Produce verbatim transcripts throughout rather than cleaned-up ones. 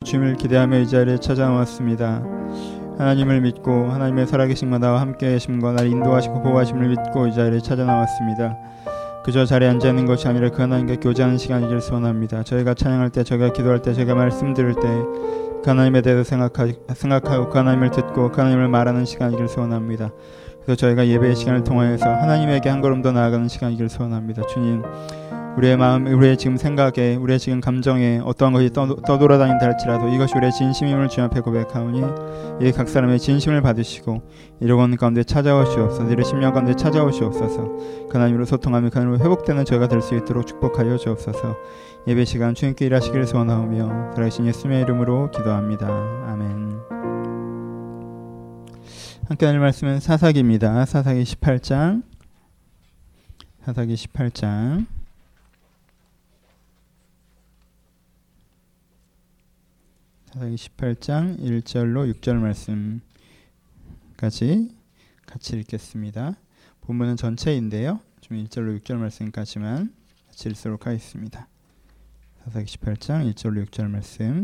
주님을 기대하며 이 자리에 찾아왔습니다. 하나님을 믿고 하나님의 살아계심과 나와 함께 계심과 나를 인도하시고 보호하심을 믿고 이 자리에 찾아 나왔습니다. 그저 자리에 앉아있는 것이 아니라 그 하나님과 교제하는 시간이길 소원합니다. 저희가 찬양할 때, 저희가 기도할 때, 저희가 말씀 들을 때 그 하나님에 대해서 생각하, 생각하고 그 하나님을 듣고 그 하나님을 말하는 시간이길 소원합니다. 그래서 저희가 예배의 시간을 통하여서 하나님에게 한 걸음 더 나아가는 시간이길 소원합니다. 주님, 우리의 마음, 우리의 지금 생각에, 우리의 지금 감정에 어떠한 것이 떠, 떠돌아다닌다 할지라도 이것이 우리의 진심임을 주님 앞에 고백하오니 이 각 사람의 진심을 받으시고 이러건 가운데 찾아오시옵소서. 이를 심령 가운데 찾아오시옵소서. 그 하나님으로 소통하며 그 하나님으로 회복되는 저희가 될 수 있도록 축복하여 주옵소서. 예배 시간 주님께 일하시기를 소원하오며 살아계신 예수님의 이름으로 기도합니다. 아멘. 함께 하실 말씀은 사사기입니다. 사사기 십팔 장 사사기 십팔 장 사사기 십팔 장 일 절로 육 절 말씀까지 같이 읽겠습니다. 본문은 전체인데요. 좀 일 절로 육 절 말씀까지만 같이 읽도록 하겠습니다. 사사기 십팔 장 일 절로 육 절 말씀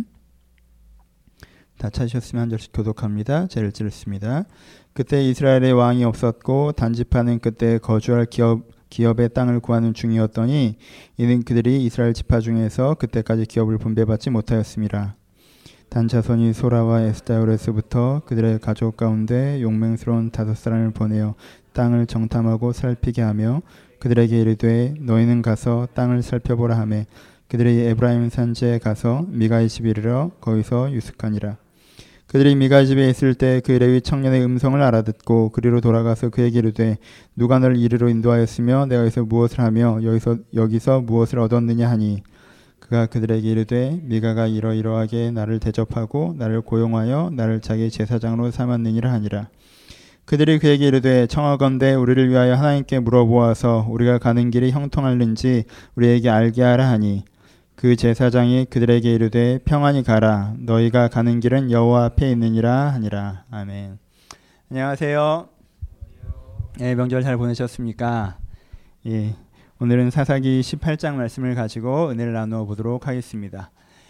다 찾으셨으면 한 절씩 교독합니다. 제를 읽습니다. 그때 이스라엘의 왕이 없었고 단지파는 그때 거주할 기업, 기업의 땅을 구하는 중이었더니 이는 그들이 이스라엘 지파 중에서 그때까지 기업을 분배받지 못하였습니다. 단 자손이 소라와 에스다올에서부터 그들의 가족 가운데 용맹스러운 다섯 사람을 보내어 땅을 정탐하고 살피게 하며 그들에게 이르되 너희는 가서 땅을 살펴보라 하매 그들이 에브라임 산지에 가서 미가의 집에 이르러 거기서 유숙하니라. 그들이 미가의 집에 있을 때 그 레위 청년의 음성을 알아듣고 그리로 돌아가서 그에게 이르되 누가 너를 이리로 인도하였으며 내가 여기서 무엇을 하며 여기서 여기서 무엇을 얻었느냐 하니 그가 그들에게 이르되 미가가 이러이러하게 나를 대접하고 나를 고용하여 나를 자기 제사장으로 삼았느니라 하니라. 그들이 그에게 이르되 청하건대 우리를 위하여 하나님께 물어보아서 우리가 가는 길이 형통할는지 우리에게 알게 하라 하니 그 제사장이 그들에게 이르되 평안히 가라 너희가 가는 길은 여호와 앞에 있느니라 하니라. 아멘. 안녕하세요. 예, 명절 잘 보내셨습니까? 예, 오늘은 사사기 십팔 장 말씀을 가지고 은혜를 나누어 보도록 하겠습니다.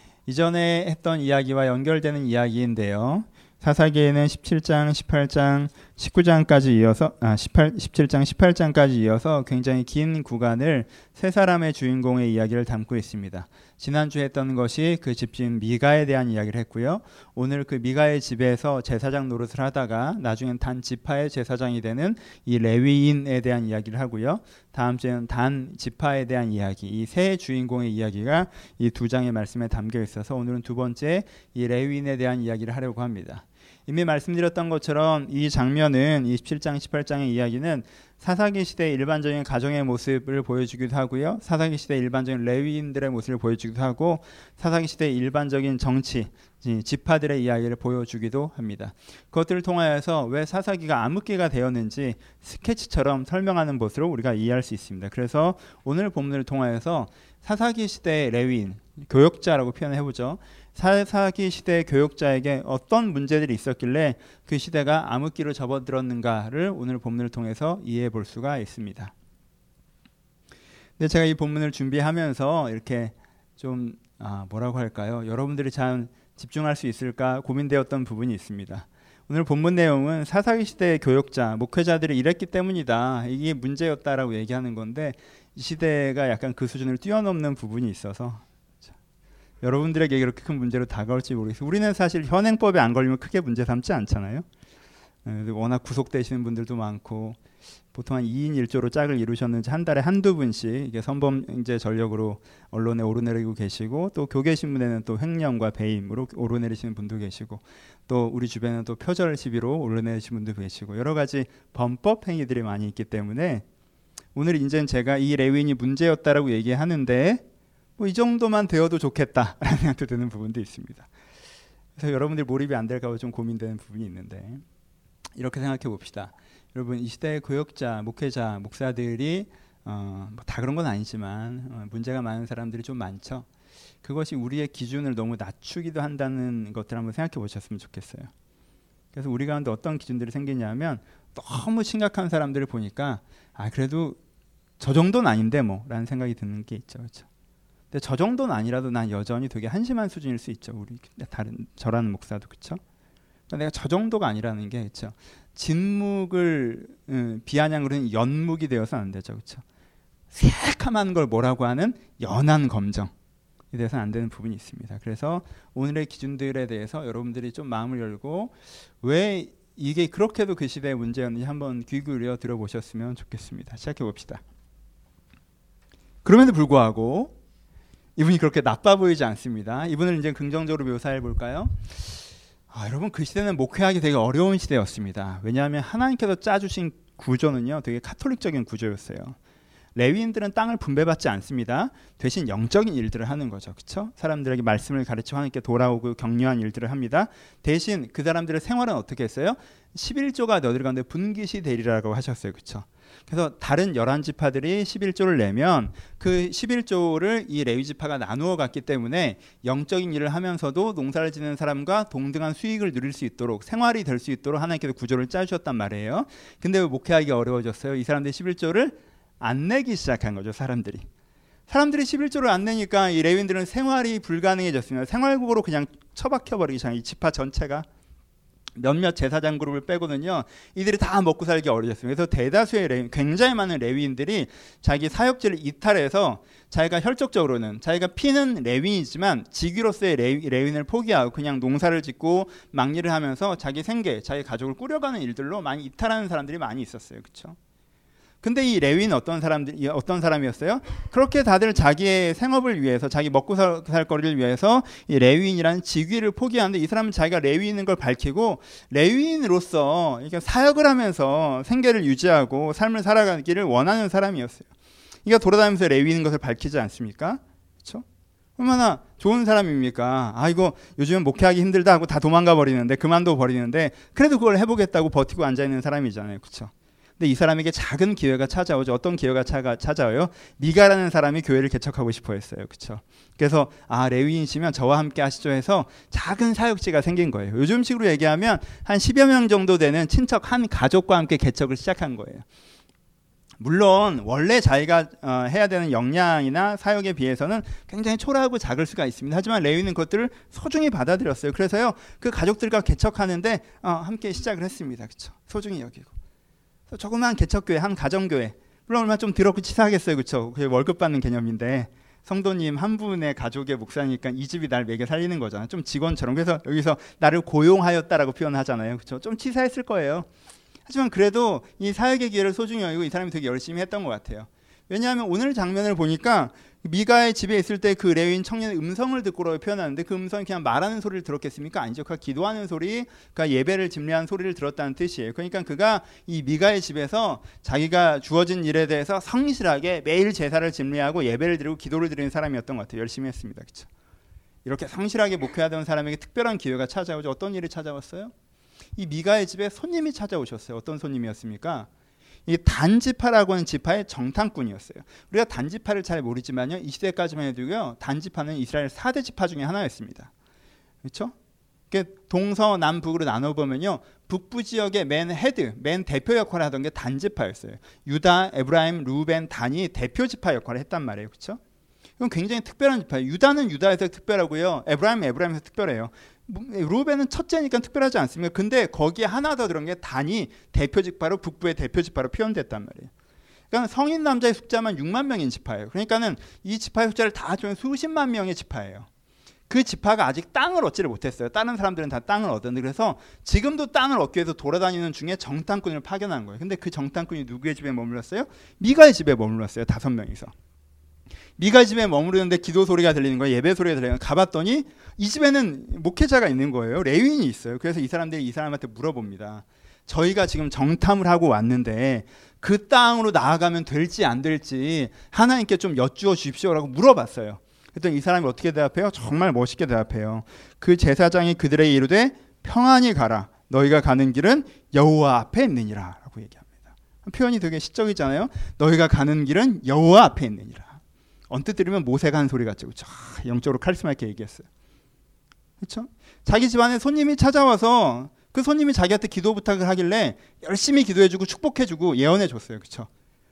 이전에 했던 이야기와 연결되는 이야기인데요. 사사기에는 십칠 장, 십팔 장, 십구 장까지 이어서 아 십팔, 십칠 장, 십팔 장까지 이어서 굉장히 긴 구간을 세 사람의 주인공의 이야기를 담고 있습니다. 지난주에 했던 것이 그 집주인 미가에 대한 이야기를 했고요. 오늘 그 미가의 집에서 제사장 노릇을 하다가 나중엔 단 지파의 제사장이 되는 이 레위인에 대한 이야기를 하고요. 다음 주에는 단 지파에 대한 이야기, 이 세 주인공의 이야기가 이 두 장의 말씀에 담겨 있어서 오늘은 두 번째 이 레위인에 대한 이야기를 하려고 합니다. 이미 말씀드렸던 것처럼 이 장면은 이십칠 장, 십팔 장의 이야기는 사사기 시대의 일반적인 가정의 모습을 보여주기도 하고요. 사사기 시대의 일반적인 레위인들의 모습을 보여주기도 하고 사사기 시대의 일반적인 정치, 지파들의 이야기를 보여주기도 합니다. 그것들을 통하여서 왜 사사기가 암흑기가 되었는지 스케치처럼 설명하는 것으로 우리가 이해할 수 있습니다. 그래서 오늘 본문을 통하여서 사사기 시대의 레위인, 교역자라고 표현해보죠. 사사기 시대의 교역자에게 어떤 문제들이 있었길래 그 시대가 암흑기로 접어들었는가를 오늘 본문을 통해서 이해해 볼 수가 있습니다. 근데 제가 이 본문을 준비하면서 이렇게 좀 아, 뭐라고 할까요? 여러분들이 잘 집중할 수 있을까 고민되었던 부분이 있습니다. 오늘 본문 내용은 사사기 시대의 교역자, 목회자들이 이랬기 때문이다. 이게 문제였다라고 얘기하는 건데 이 시대가 약간 그 수준을 뛰어넘는 부분이 있어서 여러분들에게 그렇게 큰 문제로 다가올지 모르겠어요. 우리는 사실 현행법에 안 걸리면 크게 문제 삼지 않잖아요. 워낙 구속되시는 분들도 많고 보통 한 이 인 일 조로 짝을 이루셨는지 한 달에 한두 분씩 이게 선범죄 전력으로 언론에 오르내리고 계시고 또 교계 신문에는 또 횡령과 배임으로 오르내리시는 분도 계시고 또 우리 주변에는 또 표절 시비로 오르내리시는 분도 계시고 여러 가지 범법 행위들이 많이 있기 때문에 오늘 이제는 제가 이 레위인이 문제였다라고 얘기하는데 뭐 이 정도만 되어도 좋겠다라는 생각도 드는 부분도 있습니다. 그래서 여러분들 몰입이 안 될까 봐 좀 고민되는 부분이 있는데 이렇게 생각해 봅시다. 여러분 이 시대의 교역자, 목회자, 목사들이 어, 뭐 다 그런 건 아니지만 어, 문제가 많은 사람들이 좀 많죠. 그것이 우리의 기준을 너무 낮추기도 한다는 것들 한번 생각해 보셨으면 좋겠어요. 그래서 우리 가운데 어떤 기준들이 생기냐면 너무 심각한 사람들을 보니까 아 그래도 저 정도는 아닌데 뭐 라는 생각이 드는 게 있죠. 그렇죠? 근데 저 정도는 아니라도 난 여전히 되게 한심한 수준일 수 있죠. 우리 다른 저라는 목사도 그렇죠. 그러니까 내가 저 정도가 아니라는 게 그렇죠. 진묵을 음, 비아냥으로는 연묵이 되어서 안 되죠, 그렇죠. 새카만 걸 뭐라고 하는 연한 검정이 돼서는 안 되는 부분이 있습니다. 그래서 오늘의 기준들에 대해서 여러분들이 좀 마음을 열고 왜 이게 그렇게도 그 시대의 문제였는지 한번 귀 기울여 들어보셨으면 좋겠습니다. 시작해 봅시다. 그럼에도 불구하고 이분이 그렇게 나빠 보이지 않습니다. 이분을 이제 긍정적으로 묘사해 볼까요? 아, 여러분 그 시대는 목회하기 되게 어려운 시대였습니다. 왜냐하면 하나님께서 짜주신 구조는요 되게 카톨릭적인 구조였어요. 레위인들은 땅을 분배받지 않습니다. 대신 영적인 일들을 하는 거죠. 그렇죠? 사람들에게 말씀을 가르치고 하나님께 돌아오고 격려한 일들을 합니다. 대신 그 사람들의 생활은 어떻게 했어요? 십일조가 너희들 가운데 분깃이 되리라고 하셨어요. 그렇죠? 그래서 다른 열한 지파들이 십일조를 내면 그 십일조를 이 레위 지파가 나누어 갔기 때문에 영적인 일을 하면서도 농사를 지는 사람과 동등한 수익을 누릴 수 있도록 생활이 될 수 있도록 하나님께서 구조를 짜주셨단 말이에요. 근데 왜 목회하기 어려워졌어요? 이 사람들이 십일조를 안 내기 시작한 거죠. 사람들이 사람들이 십일조를 안 내니까 이 레위인들은 생활이 불가능해졌습니다. 생활국으로 그냥 처박혀버리기 시작해요. 이 지파 전체가 몇몇 제사장 그룹을 빼고는요 이들이 다 먹고 살기 어려졌습니다. 그래서 대다수의 레위, 굉장히 많은 레위인들이 자기 사역지를 이탈해서 자기가 혈족적으로는 자기가 피는 레위이지만 직위로서의 레위, 레위인을 포기하고 그냥 농사를 짓고 막일을 하면서 자기 생계, 자기 가족을 꾸려가는 일들로 많이 이탈하는 사람들이 많이 있었어요. 그렇죠? 근데 이 레위는 어떤 사람들 어떤 사람이었어요? 그렇게 다들 자기의 생업을 위해서 자기 먹고 살, 살 거리를 위해서 이 레위인이라는 직위를 포기하는데 이 사람은 자기가 레위인인 걸 밝히고 레위인으로서 이렇게 사역을 하면서 생계를 유지하고 삶을 살아가기를 원하는 사람이었어요. 그러니까 돌아다니면서 레위인인 것을 밝히지 않습니까? 그렇죠? 얼마나 좋은 사람입니까? 아 이거 요즘은 목회하기 힘들다 하고 다 도망가 버리는데 그만둬 버리는데 그래도 그걸 해보겠다고 버티고 앉아 있는 사람이잖아요. 그렇죠? 근데 이 사람에게 작은 기회가 찾아오죠. 어떤 기회가 차가, 찾아와요? 미가라는 사람이 교회를 개척하고 싶어 했어요. 그렇죠? 그래서 아 레위인이시면 저와 함께 하시죠 해서 작은 사역지가 생긴 거예요. 요즘식으로 얘기하면 한 십여 명 정도 되는 친척 한 가족과 함께 개척을 시작한 거예요. 물론 원래 자기가 어, 해야 되는 역량이나 사역에 비해서는 굉장히 초라하고 작을 수가 있습니다. 하지만 레위는 그것들을 소중히 받아들였어요. 그래서요 그 가족들과 개척하는데 어, 함께 시작을 했습니다. 그렇죠? 소중히 여기고. 조그만 개척교회, 한 가정교회. 물론 얼마나 좀 더럽고 치사하겠어요. 그렇죠? 그게 월급 받는 개념인데 성도님 한 분의 가족의 목사니까 이 집이 날 먹여 살리는 거잖아요. 좀 직원처럼. 그래서 여기서 나를 고용하였다라고 표현하잖아요. 그렇죠? 좀 치사했을 거예요. 하지만 그래도 이 사역의 기회를 소중히 여기고 이 사람이 되게 열심히 했던 것 같아요. 왜냐하면 오늘 장면을 보니까 미가의 집에 있을 때 그 레위인 청년의 음성을 듣고라고 표현하는데 그 음성이 그냥 말하는 소리를 들었겠습니까? 아니죠. 그가 기도하는 소리, 그가 예배를 집례하는 소리를 들었다는 뜻이에요. 그러니까 그가 이 미가의 집에서 자기가 주어진 일에 대해서 성실하게 매일 제사를 집례하고 예배를 드리고 기도를 드리는 사람이었던 것 같아요. 열심히 했습니다. 그렇죠? 이렇게 성실하게 목회하던 사람에게 특별한 기회가 찾아오죠. 어떤 일이 찾아왔어요? 이 미가의 집에 손님이 찾아오셨어요. 어떤 손님이었습니까? 이 단지파라고 하는 지파의 정탐꾼이었어요. 우리가 단지파를 잘 모르지만요. 이 시대까지만 해도요. 단지파는 이스라엘 사 대 지파 중에 하나였습니다. 그렇죠? 동서남북으로 나눠보면요. 북부 지역의 맨 헤드, 맨 대표 역할을 하던 게 단지파였어요. 유다, 에브라임, 루벤, 단이 대표 지파 역할을 했단 말이에요. 그렇죠? 이건 굉장히 특별한 지파예요. 유다는 유다에서 특별하고요. 에브라임은 에브라임에서 특별해요. 루벤은 첫째니까 특별하지 않습니까? 근데 거기에 하나 더 들은 게 단이 대표 지파로 북부의 대표 지파로 표현됐단 말이에요. 그러니까 성인 남자의 숫자만 육만 명인 지파예요. 그러니까는 이 지파의 숫자를 다 합치면 수십만 명의 지파예요. 그 지파가 아직 땅을 얻지를 못했어요. 다른 사람들은 다 땅을 얻었는데 그래서 지금도 땅을 얻기 위해서 돌아다니는 중에 정탐꾼을 파견한 거예요. 근데 그 정탐꾼이 누구의 집에 머물렀어요? 미가의 집에 머물렀어요. 다섯 명이서. 미가 집에 머무르는데 기도 소리가 들리는 거예요. 예배 소리가 들리는 거예요. 가봤더니 이 집에는 목회자가 있는 거예요. 레위인이 있어요. 그래서 이 사람들이 이 사람한테 물어봅니다. 저희가 지금 정탐을 하고 왔는데 그 땅으로 나아가면 될지 안 될지 하나님께 좀 여쭈어 주십시오라고 물어봤어요. 그랬더니 이 사람이 어떻게 대답해요? 정말 멋있게 대답해요. 그 제사장이 그들에게 이르되 평안히 가라. 너희가 가는 길은 여호와 앞에 있느니라 라고 얘기합니다. 표현이 되게 시적이잖아요. 너희가 가는 길은 여호와 앞에 있느니라. 언뜻 들으면 모세가 한 소리 같죠. 그렇죠? 영적으로 카리스마 있게 얘기했어요. 그렇죠? 자기 집안에 손님이 찾아와서 그 손님이 자기한테 기도 부탁을 하길래 열심히 기도해주고 축복해주고 예언해줬어요. 그렇죠?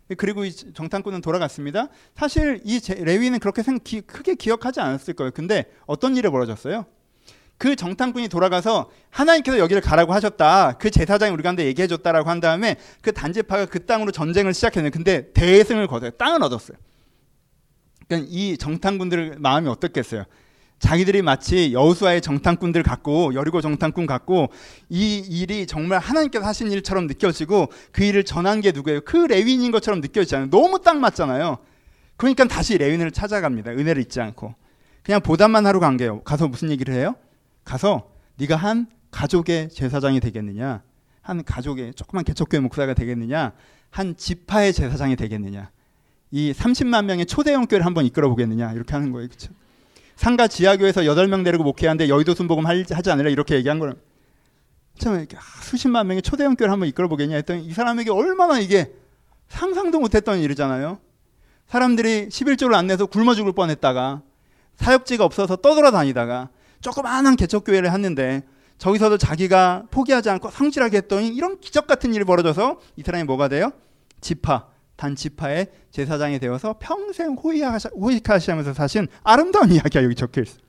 그리고 이 정탐꾼은 돌아갔습니다. 사실 이 레위는 그렇게 생, 기, 크게 기억하지 않았을 거예요. 근데 어떤 일이 벌어졌어요? 그 정탐꾼이 돌아가서 하나님께서 여기를 가라고 하셨다. 그 제사장이 우리 가운데 얘기해줬다라고 한 다음에 그 단지파가 그 땅으로 전쟁을 시작했는데 근데 대승을 거둬요. 땅을 얻었어요. 그러니까 이 정탐꾼들 마음이 어떻겠어요? 자기들이 마치 여호수아의 정탐꾼들 같고 여리고 정탐꾼 같고 이 일이 정말 하나님께서 하신 일처럼 느껴지고 그 일을 전한 게 누구예요? 그 레위인인 것처럼 느껴지잖아요. 너무 딱 맞잖아요. 그러니까 다시 레위인을 찾아갑니다. 은혜를 잊지 않고. 그냥 보답만 하러 간 게요. 가서 무슨 얘기를 해요? 가서 네가 한 가족의 제사장이 되겠느냐, 한 가족의 조그만 개척교회 목사가 되겠느냐, 한 지파의 제사장이 되겠느냐, 이 삼십만 명의 초대형 교회를 한번 이끌어 보겠느냐, 이렇게 하는 거예요. 그렇죠? 상가 지하교회에서 여덟 명 데리고 목회하는데 여의도 순복음 하지 않으라 이렇게 얘기한 거는 참 수십만 명의 초대형 교회를 한번 이끌어 보겠냐 했더니 이 사람에게 얼마나 이게 상상도 못했던 일이잖아요. 사람들이 십일조를 안 내서 굶어 죽을 뻔했다가 사역지가 없어서 떠돌아다니다가 조그마한 개척교회를 했는데 저기서도 자기가 포기하지 않고 성실하게 했더니 이런 기적 같은 일이 벌어져서 이 사람이 뭐가 돼요? 지파, 단지파의 제사장이 되어서 평생 호의하시면서 사신 아름다운 이야기가 여기 적혀 있어요.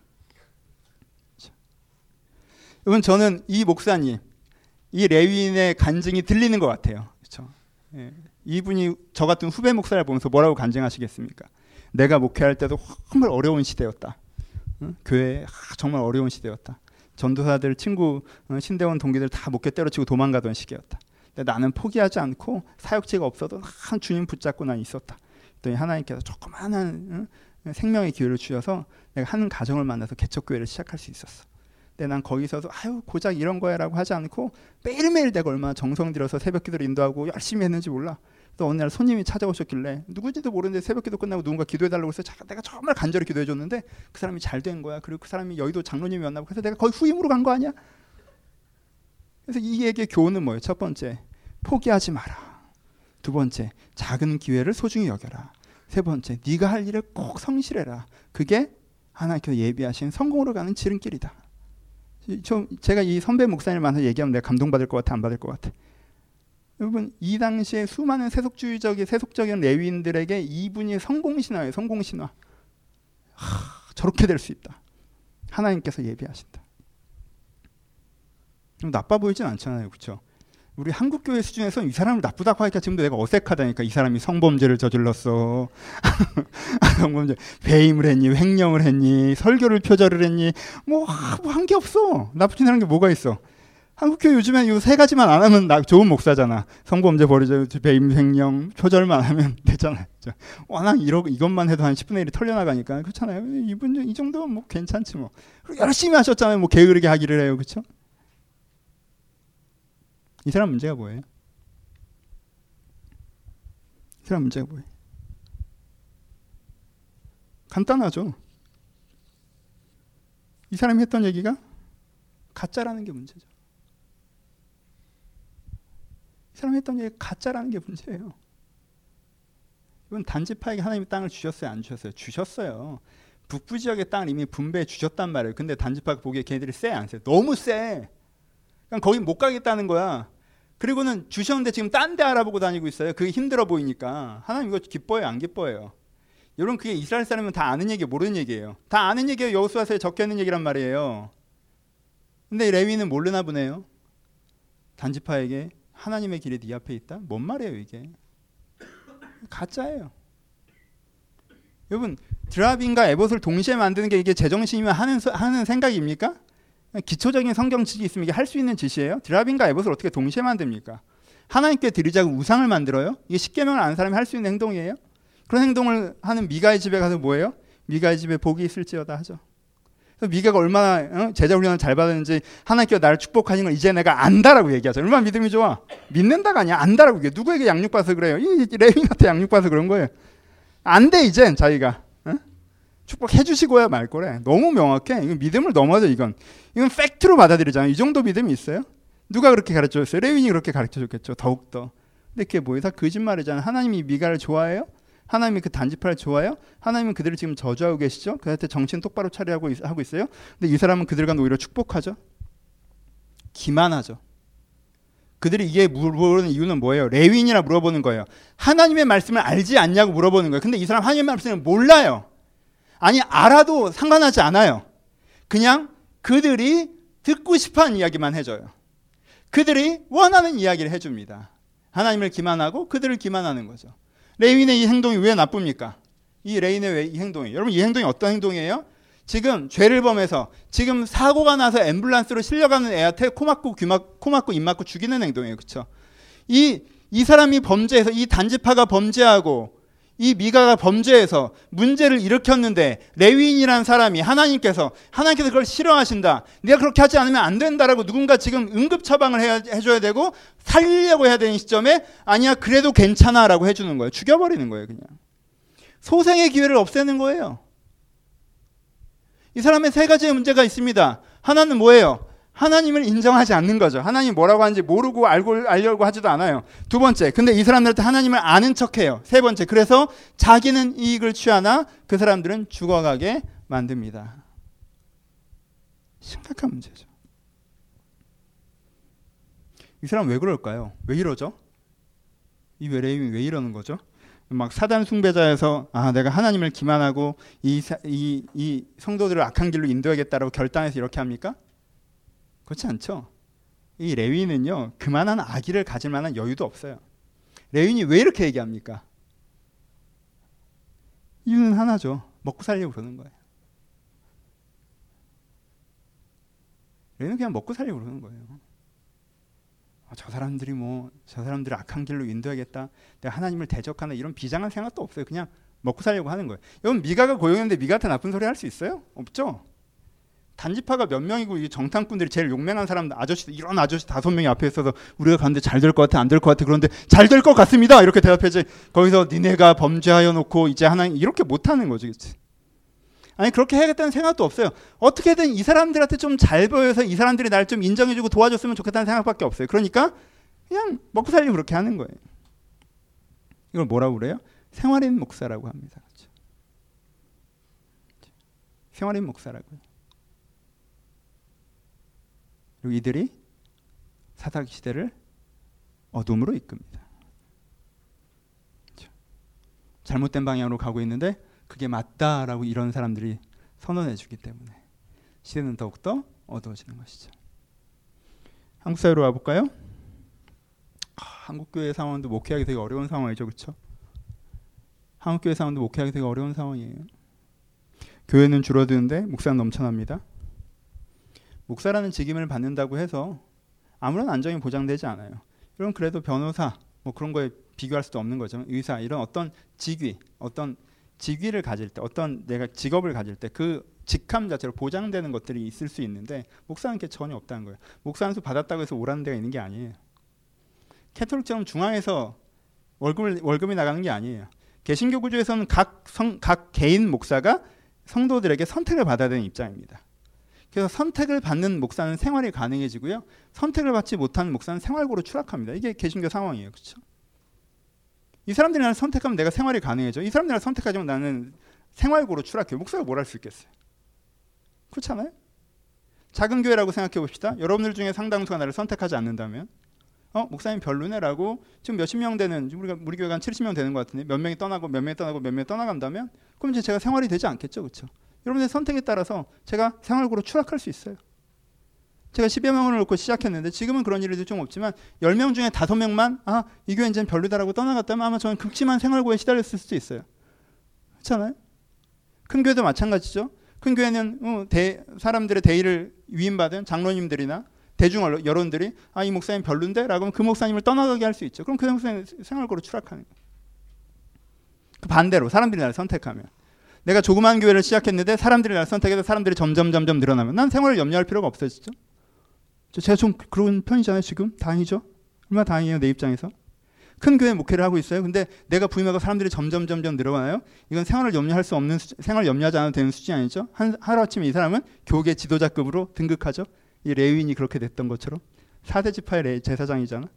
여러분, 저는 이 목사님, 이 레위인의 간증이 들리는 것 같아요. 그렇죠? 예. 이분이 저 같은 후배 목사를 보면서 뭐라고 간증하시겠습니까? 내가 목회할 때도 정말 어려운 시대였다. 응? 교회 정말 어려운 시대였다. 전도사들 친구 신대원 동기들 다 목회 때려치고 도망가던 시기였다. 근데 나는 포기하지 않고 사역지가 없어도 한 주님 붙잡고 난 있었다. 그랬더니 하나님께서 조그마한 응? 생명의 기회를 주셔서 내가 한 가정을 만나서 개척교회를 시작할 수 있었어. 근데 난 거기서도 아유 고작 이런 거야라고 하지 않고 매일매일 내가 얼마나 정성 들여서 새벽기도를 인도하고 열심히 했는지 몰라. 또 어느 날 손님이 찾아오셨길래 누구지도 모르는데 새벽기도 끝나고 누군가 기도해달라고 해서 내가 정말 간절히 기도해줬는데 그 사람이 잘 된 거야. 그리고 그 사람이 여의도 장로님이었나 봐. 그래서 내가 거의 후임으로 간 거 아니야? 그래서 이 얘기의 교훈은 뭐예요? 첫 번째, 포기하지 마라. 두 번째, 작은 기회를 소중히 여겨라. 세 번째, 네가 할 일을 꼭 성실해라. 그게 하나님께서 예비하신 성공으로 가는 지름길이다. 좀 제가 이 선배 목사님을 만나서 얘기하면 내가 감동받을 것 같아, 안 받을 것 같아? 여러분, 이 당시에 수많은 세속주의적인 세속적인 레위인들에게 이분이 성공신화예요. 성공신화. 하, 저렇게 될 수 있다. 하나님께서 예비하신다. 좀 나빠 보이진 않잖아요. 그렇죠? 우리 한국교회 수준에서 이 사람을 나쁘다고 하니까 지금도 내가 어색하다니까. 이 사람이 성범죄를 저질렀어. 성범죄. 배임을 했니? 횡령을 했니? 설교를 표절을 했니? 뭐 한 게 없어. 나쁘진 않은 게 뭐가 있어. 한국교회 요즘에 이 세 가지만 안 하면 나 좋은 목사잖아. 성범죄 버리자, 배임, 횡령, 표절만 하면 되잖아요. 워낙 이러, 이것만 해도 한 십분의 일이 털려나가니까. 그렇잖아요. 이분 이 정도면 뭐 괜찮지 뭐. 열심히 하셨잖아요. 뭐 게으르게 하기를 해요. 그렇죠? 이 사람 문제가 뭐예요? 이 사람 문제가 뭐예요? 간단하죠. 이 사람이 했던 얘기가 가짜라는 게 문제죠. 이 사람이 했던 얘기가 가짜라는 게 문제예요. 이건 단지파에게 하나님이 땅을 주셨어요? 안 주셨어요? 주셨어요. 북부 지역의 땅을 이미 분배해 주셨단 말이에요. 근데 단지파가 보기에 걔네들이 세? 안 세? 너무 세. 그냥 거기 못 가겠다는 거야. 그리고는 주셨는데 지금 딴 데 알아보고 다니고 있어요. 그게 힘들어 보이니까. 하나님 이거 기뻐해요? 안 기뻐해요? 여러분, 그게 이스라엘 사람은 다 아는 얘기, 모르는 얘기예요. 다 아는 얘기예요. 여호수아서에 적혀있는 얘기란 말이에요. 근데 레위는 모르나 보네요. 단지파에게 하나님의 길이 네 앞에 있다? 뭔 말이에요 이게? 가짜예요. 여러분, 드라빈과 에봇을 동시에 만드는 게 이게 제정신이면 하는, 하는 생각입니까? 기초적인 성경지식이 있으면 이게 할 수 있는 짓이에요? 드라빈과 에봇을 어떻게 동시에 만듭니까? 하나님께 드리자고 우상을 만들어요? 이게 십계명을 아는 사람이 할 수 있는 행동이에요? 그런 행동을 하는 미가의 집에 가서 뭐예요? 미가의 집에 복이 있을지어다 하죠. 그래서 미가가 얼마나 어? 제자 훈련을 잘 받았는지 하나님께서 나를 축복하신 걸 이제 내가 안다라고 얘기하죠. 얼마나 믿음이 좋아. 믿는다가 아니야. 안다라고 얘기해. 누구에게 양육받아서 그래요? 이 레위인한테 양육받아서 그런 거예요. 안 돼 이젠 자기가. 어? 축복해 주시고야 말 거래. 너무 명확해. 이건 믿음을 넘어져 이건. 이건 팩트로 받아들이잖아요. 이 정도 믿음이 있어요? 누가 그렇게 가르쳐줬어요? 레위인이 그렇게 가르쳐줬겠죠. 더욱더. 근데 그게 뭐예요? 다 거짓말이잖아요. 하나님이 미가를 좋아해요? 하나님이 그 단지파를 좋아해요? 하나님은 그들을 지금 저주하고 계시죠? 그한테 정신 똑바로 차리라고 하고 있어요? 근데 이 사람은 그들과 오히려 축복하죠? 기만하죠. 그들이 이게 물어보는 이유는 뭐예요? 레위인이라 물어보는 거예요. 하나님의 말씀을 알지 않냐고 물어보는 거예요. 근데 이 사람 하나님의 말씀을 몰라요. 아니 알아도 상관하지 않아요. 그냥 그들이 듣고 싶어하는 이야기만 해줘요. 그들이 원하는 이야기를 해줍니다. 하나님을 기만하고 그들을 기만하는 거죠. 레위인의 이 행동이 왜 나쁩니까? 이 레위인의 이 행동이, 여러분 이 행동이 어떤 행동이에요? 지금 죄를 범해서 지금 사고가 나서 앰뷸런스로 실려가는 애한테 코 막고 귀 막, 코 막고 입 막고 죽이는 행동이에요. 그렇죠? 이, 이 사람이 범죄해서 이 단지파가 범죄하고 이 미가가 범죄해서 문제를 일으켰는데 레위인이라는 사람이 하나님께서 하나님께서 그걸 싫어하신다. 네가 그렇게 하지 않으면 안 된다라고 누군가 지금 응급 처방을 해야, 해줘야 되고 살리려고 해야 되는 시점에 아니야 그래도 괜찮아라고 해주는 거예요. 죽여버리는 거예요. 그냥 소생의 기회를 없애는 거예요. 이 사람의 세 가지의 문제가 있습니다. 하나는 뭐예요? 하나님을 인정하지 않는 거죠. 하나님 뭐라고 하는지 모르고 알고 알려고 하지도 않아요. 두 번째, 근데 이 사람들한테 하나님을 아는 척해요. 세 번째, 그래서 자기는 이익을 취하나 그 사람들은 죽어가게 만듭니다. 심각한 문제죠. 이 사람 왜 그럴까요? 왜 이러죠? 이 레위인이 왜 이러는 거죠? 막 사단 숭배자에서 아 내가 하나님을 기만하고 이, 이, 이 성도들을 악한 길로 인도하겠다라고 결단해서 이렇게 합니까? 그렇지 않죠. 이 레위인은요 그만한 악의를 가질 만한 여유도 없어요. 레위인이 왜 이렇게 얘기합니까? 이유는 하나죠. 먹고 살려고 그러는 거예요. 레위인은 그냥 먹고 살려고 그러는 거예요. 아, 저 사람들이 뭐 저 사람들을 악한 길로 인도하겠다, 내가 하나님을 대적하는 이런 비장한 생각도 없어요. 그냥 먹고 살려고 하는 거예요. 여러분 미가가 고용했는데 미가한테 나쁜 소리 할 수 있어요? 없죠. 단지파가 몇 명이고 이 정탐꾼들이 제일 용맹한 사람 아저씨 이런 아저씨 다섯 명이 앞에 있어서 우리가 가는데 잘 될 것 같아 안 될 것 같아 그런데 잘 될 것 같습니다 이렇게 대답해야지. 거기서 니네가 범죄하여 놓고 이제 하나님 이렇게 못하는 거지. 그치? 아니 그렇게 해야겠다는 생각도 없어요. 어떻게든 이 사람들한테 좀 잘 보여서 이 사람들이 날 좀 인정해주고 도와줬으면 좋겠다는 생각밖에 없어요. 그러니까 그냥 먹고 살려고 그렇게 하는 거예요. 이걸 뭐라고 그래요? 생활인 목사라고 합니다. 그렇죠? 생활인 목사라고요. 그리고 이들이 사사기 시대를 어둠으로 이끕니다. 그렇죠? 잘못된 방향으로 가고 있는데 그게 맞다라고 이런 사람들이 선언해 주기 때문에 시대는 더욱더 어두워지는 것이죠. 한국 사회로 와볼까요? 아, 한국교회 상황도 목회하기 되게 어려운 상황이죠. 그렇죠? 한국교회 상황도 목회하기 되게 어려운 상황이에요. 교회는 줄어드는데 목사는 넘쳐납니다. 목사라는 직임을 받는다고 해서 아무런 안정이 보장되지 않아요. 여러분 그래도 변호사 뭐 그런 거에 비교할 수도 없는 거죠. 의사 이런 어떤 직위, 어떤 직위를 가질 때, 어떤 내가 직업을 가질 때 그 직함 자체로 보장되는 것들이 있을 수 있는데 목사는 그게 전혀 없다는 거예요. 목사 안수 받았다고 해서 오라는 데가 있는 게 아니에요. 캐톨릭처럼 중앙에서 월급을, 월급이 나가는 게 아니에요. 개신교 구조에서는 각, 성, 각 개인 목사가 성도들에게 선택을 받아야 되는 입장입니다. 그래서 선택을 받는 목사는 생활이 가능해지고요. 선택을 받지 못하는 목사는 생활고로 추락합니다. 이게 개신교 상황이에요. 그렇죠? 이 사람들이 나를 선택하면 내가 생활이 가능해져. 이 사람들이 나를 선택하지만 나는 생활고로 추락해요. 목사가 뭘 할 수 있겠어요? 그렇잖아요? 작은 교회라고 생각해 봅시다. 여러분들 중에 상당수가 나를 선택하지 않는다면 어? 목사님 별로네라고 지금 몇십 명 되는, 우리가 우리 교회가 한 칠십 명 되는 것 같은데 몇 명이 떠나고 몇 명이 떠나고 몇 명이 떠나간다면 그럼 이제 제가 생활이 되지 않겠죠. 그렇죠? 여러분의 선택에 따라서 제가 생활고로 추락할 수 있어요. 제가 십여 명을 놓고 시작했는데 지금은 그런 일이 좀 없지만 열 명 중에 다섯 명만 아, 이 교회는 이제 별로다라고 떠나갔다면 아마 저는 극심한 생활고에 시달렸을 수도 있어요. 그렇잖아요? 큰 교회도 마찬가지죠. 큰 교회는 어, 대, 사람들의 대의를 위임받은 장로님들이나 대중 여론들이 아, 이 목사님 별론데? 라고 하면 그 목사님을 떠나가게 할 수 있죠. 그럼 그 목사님 생활고로 추락하는 거예요. 그 반대로 사람들이 나를 선택하면, 내가 조그만 교회를 시작했는데 사람들이 나를 선택해서 사람들이 점점 점점 늘어나면 난 생활을 염려할 필요가 없어지죠. 제가 좀 그런 편이잖아요. 지금 다행이죠. 얼마나 다행이에요. 내 입장에서. 큰 교회 목회를 하고 있어요. 근데 내가 부임하고 사람들이 점점 점점 늘어나요. 이건 생활을 염려할 수 없는 수, 생활을 염려하지 않아도 되는 수준이 아니죠. 한, 하루아침에 이 사람은 교계 지도자급으로 등극하죠. 이 레위인이 그렇게 됐던 것처럼 사대 지파의 제사장이잖아.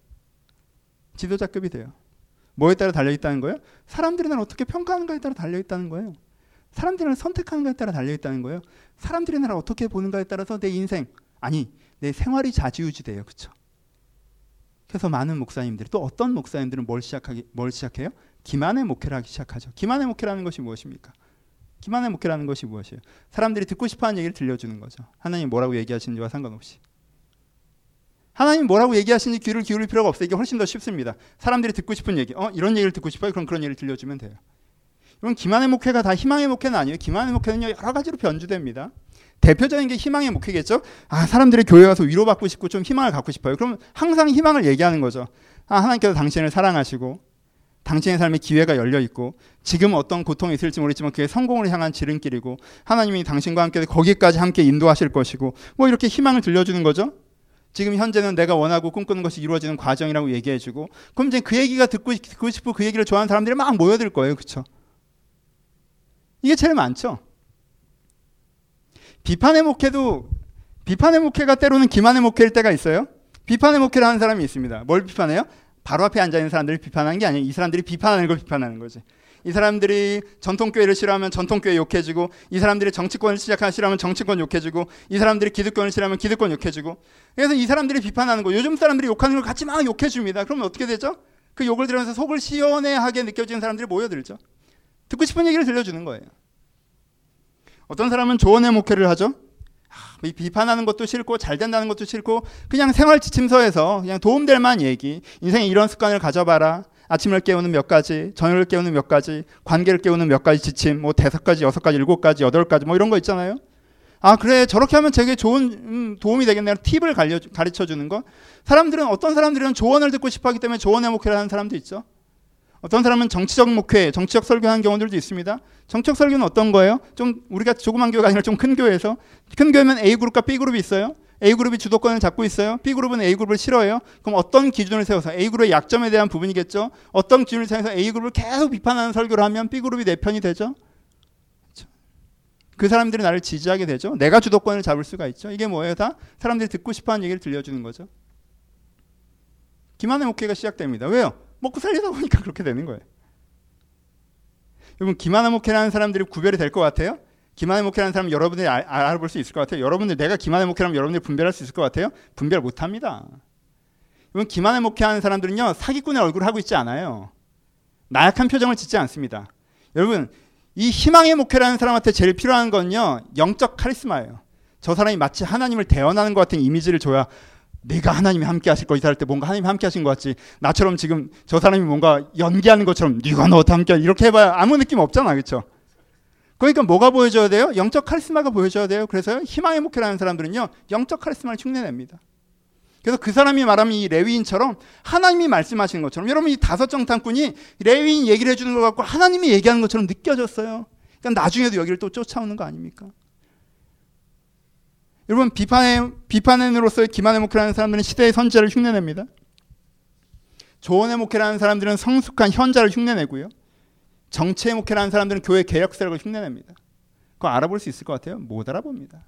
지도자급이 돼요. 뭐에 따라 달려있다는 거예요? 사람들이 나를 어떻게 평가하는가에 따라 달려있다는 거예요. 사람들이 나를 선택하는가에 따라 달려있다는 거예요. 사람들이 나를 어떻게 보는가에 따라서 내 인생, 아니 내 생활이 좌지우지돼요. 그렇죠? 그래서 많은 목사님들이, 또 어떤 목사님들은 뭘 시작하기 뭘 시작해요? 기만의 목회를 하기 시작하죠. 기만의 목회라는 것이 무엇입니까? 기만의 목회라는 것이 무엇이에요? 사람들이 듣고 싶어하는 얘기를 들려주는 거죠. 하나님 뭐라고 얘기하시는지와 상관없이. 하나님 뭐라고 얘기하시는지 귀를 기울일 필요가 없어요. 이게 훨씬 더 쉽습니다. 사람들이 듣고 싶은 얘기, 어 이런 얘기를 듣고 싶어요? 그럼 그런 얘기를 들려주면 돼요. 이건 기만의 목회가 다 희망의 목회는 아니에요. 기만의 목회는요, 여러 가지로 변주됩니다. 대표적인 게 희망의 목회겠죠. 아, 사람들이 교회 와서 위로받고 싶고 좀 희망을 갖고 싶어요. 그럼 항상 희망을 얘기하는 거죠. 아, 하나님께서 당신을 사랑하시고 당신의 삶에 기회가 열려 있고 지금 어떤 고통이 있을지 모르겠지만 그게 성공을 향한 지름길이고 하나님이 당신과 함께 거기까지 함께 인도하실 것이고 뭐 이렇게 희망을 들려주는 거죠. 지금 현재는 내가 원하고 꿈꾸는 것이 이루어지는 과정이라고 얘기해주고, 그럼 이제 그 얘기가 듣고, 듣고 싶고 그 얘기를 좋아하는 사람들이 막 모여들 거예요. 그렇죠? 이게 제일 많죠. 비판의 목회도, 비판의 목회가 때로는 기만의 목회일 때가 있어요. 비판의 목회를 하는 사람이 있습니다. 뭘 비판해요? 바로 앞에 앉아있는 사람들을 비판하는 게 아니에요. 이 사람들이 비판하는 걸 비판하는 거지. 이 사람들이 전통교회를 싫어하면 전통교회 욕해주고, 이 사람들이 정치권을 시작하면 싫어하면 정치권 욕해주고, 이 사람들이 기득권을 싫어하면 기득권 욕해주고. 그래서 이 사람들이 비판하는 거, 요즘 사람들이 욕하는 걸 같이 막 욕해줍니다. 그러면 어떻게 되죠? 그 욕을 들으면서 속을 시원해하게 느껴지는 사람들이 모여들죠. 듣고 싶은 얘기를 들려주는 거예요. 어떤 사람은 조언의 목회를 하죠. 아, 비판하는 것도 싫고 잘 된다는 것도 싫고 그냥 생활 지침서에서 그냥 도움될 만한 얘기, 인생에 이런 습관을 가져봐라, 아침을 깨우는 몇 가지, 저녁을 깨우는 몇 가지, 관계를 깨우는 몇 가지 지침, 뭐 다섯 가지, 여섯 가지, 일곱 가지, 여덟 가지 뭐 이런 거 있잖아요. 아 그래 저렇게 하면 되게 좋은 음, 도움이 되겠네. 팁을 가르쳐 주는 거. 사람들은, 어떤 사람들은 조언을 듣고 싶어하기 때문에 조언의 목회를 하는 사람도 있죠. 어떤 사람은 정치적 목회, 정치적 설교하는 경우들도 있습니다. 정치적 설교는 어떤 거예요? 좀 우리가 조그만 교회가 아니라 좀 큰 교회에서, 큰 교회면 A그룹과 B그룹이 있어요. A그룹이 주도권을 잡고 있어요. B그룹은 A그룹을 싫어해요. 그럼 어떤 기준을 세워서, A그룹의 약점에 대한 부분이겠죠. 어떤 기준을 세워서 A그룹을 계속 비판하는 설교를 하면 B그룹이 내 편이 되죠. 그렇죠? 그 사람들이 나를 지지하게 되죠. 내가 주도권을 잡을 수가 있죠. 이게 뭐예요? 다 사람들이 듣고 싶어하는 얘기를 들려주는 거죠. 기만의 목회가 시작됩니다. 왜요? 먹고 살리다 보니까 그렇게 되는 거예요. 여러분, 기만의 목회라는 사람들이 구별이 될 것 같아요? 기만의 목회라는 사람 여러분들이 알, 알아볼 수 있을 것 같아요? 여러분들, 내가 기만의 목회라면 여러분들이 분별할 수 있을 것 같아요? 분별 못합니다. 여러분, 기만의 목회하는 사람들은요, 사기꾼의 얼굴을 하고 있지 않아요. 나약한 표정을 짓지 않습니다. 여러분, 이 희망의 목회라는 사람한테 제일 필요한 건요, 영적 카리스마예요. 저 사람이 마치 하나님을 대언하는 것 같은 이미지를 줘야 내가 하나님이 함께 하실 거이다 할 때 뭔가 하나님이 함께 하신 것 같지, 나처럼 지금 저 사람이 뭔가 연기하는 것처럼 네가 너한테 함께 이렇게 해봐야 아무 느낌 없잖아. 그렇죠? 그러니까 뭐가 보여줘야 돼요? 영적 카리스마가 보여줘야 돼요. 그래서 희망의 목회라는 사람들은요, 영적 카리스마를 흉내냅니다. 그래서 그 사람이 말하면 이 레위인처럼 하나님이 말씀하시는 것처럼, 여러분 이 다섯 정탐꾼이 레위인 얘기를 해주는 것 같고 하나님이 얘기하는 것처럼 느껴졌어요. 그러니까 나중에도 여기를 또 쫓아오는 거 아닙니까? 여러분, 비판의, 비판인으로서의 기만의 목회라는 사람들은 시대의 선지자를 흉내냅니다. 조언의 목회라는 사람들은 성숙한 현자를 흉내내고요. 정치의 목회라는 사람들은 교회 개혁 세력을 흉내냅니다. 그거 알아볼 수 있을 것 같아요? 못 알아봅니다.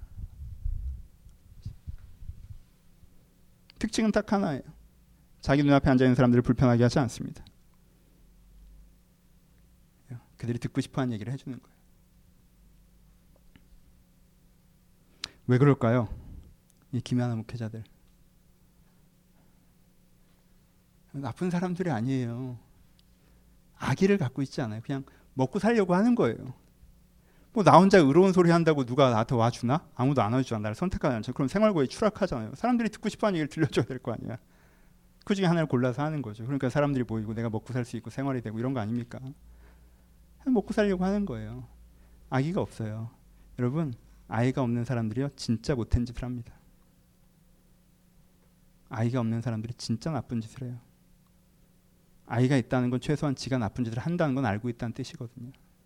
특징은 딱 하나예요. 자기 눈앞에 앉아있는 사람들을 불편하게 하지 않습니다. 그들이 듣고 싶어하는 얘기를 해주는 거예요. 왜 그럴까요? 이 기만한 목회자들. 나쁜 사람들이 아니에요. 악의를 갖고 있지 않아요. 그냥 먹고 살려고 하는 거예요. 뭐 나 혼자 의로운 소리 한다고 누가 나한테 와주나? 아무도 안 와주잖아. 나를 선택하지 않죠. 그럼 생활고에 추락하잖아요. 사람들이 듣고 싶어하는 얘기를 들려줘야 될 거 아니야. 그 중에 하나를 골라서 하는 거죠. 그러니까 사람들이 모이고 내가 먹고 살 수 있고 생활이 되고 이런 거 아닙니까? 먹고 살려고 하는 거예요. 악의가 없어요. 여러분, 아이가 없는 사람들이요, 진짜 못한 짓을 합니다. 아이가 없는 사람들이 진짜 나쁜 짓을 해요. 아이가 있다는 건 최소한 지가 나쁜 짓을 한다는 건 알고 있다는 뜻이거든요.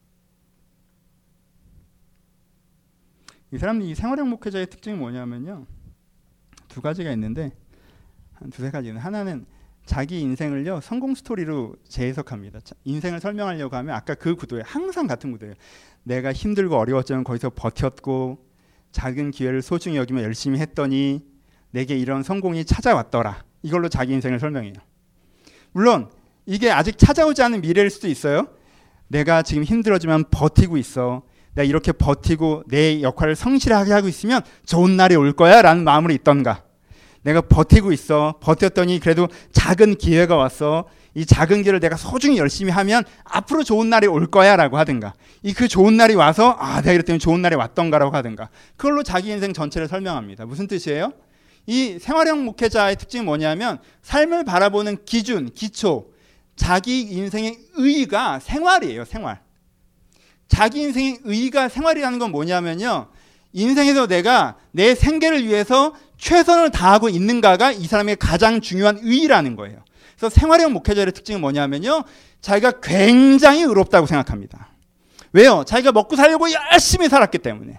이 사람들이, 이 생활형 목회자의 특징이 뭐냐면요, 두 가지가 있는데, 한 두세 가지는, 하나는 자기 인생을요 성공 스토리로 재해석합니다. 인생을 설명하려고 하면 아까 그 구도에 항상 같은 구도예요. 내가 힘들고 어려웠지만 거기서 버텼고 작은 기회를 소중히 여기며 열심히 했더니 내게 이런 성공이 찾아왔더라. 이걸로 자기 인생을 설명해요. 물론 이게 아직 찾아오지 않은 미래일 수도 있어요. 내가 지금 힘들어지만 버티고 있어. 내가 이렇게 버티고 내 역할을 성실하게 하고 있으면 좋은 날이 올 거야 라는 마음으로 있던가, 내가 버티고 있어. 버텼더니 그래도 작은 기회가 왔어. 이 작은 길을 내가 소중히 열심히 하면 앞으로 좋은 날이 올 거야 라고 하든가, 이 그 좋은 날이 와서 아 내가 이랬더니 좋은 날이 왔던가라고 하든가, 그걸로 자기 인생 전체를 설명합니다. 무슨 뜻이에요? 이 생활형 목회자의 특징이 뭐냐면 삶을 바라보는 기준, 기초, 자기 인생의 의의가 생활이에요. 생활. 자기 인생의 의의가 생활이라는 건 뭐냐면요, 인생에서 내가 내 생계를 위해서 최선을 다하고 있는가가 이 사람의 가장 중요한 의의라는 거예요. 그래서 생활형 목회자의 특징은 뭐냐면요, 자기가 굉장히 의롭다고 생각합니다. 왜요? 자기가 먹고 살려고 열심히 살았기 때문에.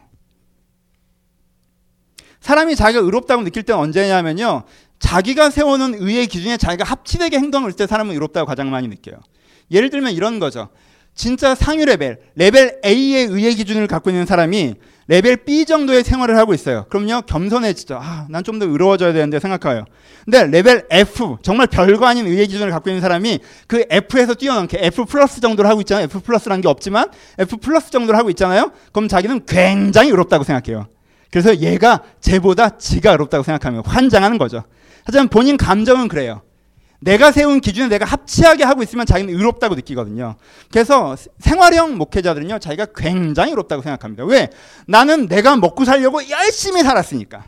사람이 자기가 의롭다고 느낄 때는 언제냐면요, 자기가 세워놓은 의의 기준에 자기가 합치되게 행동을 할 때 사람은 의롭다고 가장 많이 느껴요. 예를 들면 이런 거죠. 진짜 상위 레벨, 레벨 A의 의의 기준을 갖고 있는 사람이 레벨 B 정도의 생활을 하고 있어요. 그럼요, 겸손해지죠. 아, 난 좀 더 의로워져야 되는데 생각해요. 근데 레벨 F, 정말 별거 아닌 의의 기준을 갖고 있는 사람이 그 F에서 뛰어넘게 F 플러스 정도를 하고 있잖아요. F 플러스라는 게 없지만 F 플러스 정도를 하고 있잖아요. 그럼 자기는 굉장히 의롭다고 생각해요. 그래서 얘가 쟤보다 지가 의롭다고 생각하면 환장하는 거죠. 하지만 본인 감정은 그래요. 내가 세운 기준에 내가 합치하게 하고 있으면 자기는 의롭다고 느끼거든요. 그래서 생활형 목회자들은요, 자기가 굉장히 의롭다고 생각합니다. 왜? 나는 내가 먹고 살려고 열심히 살았으니까.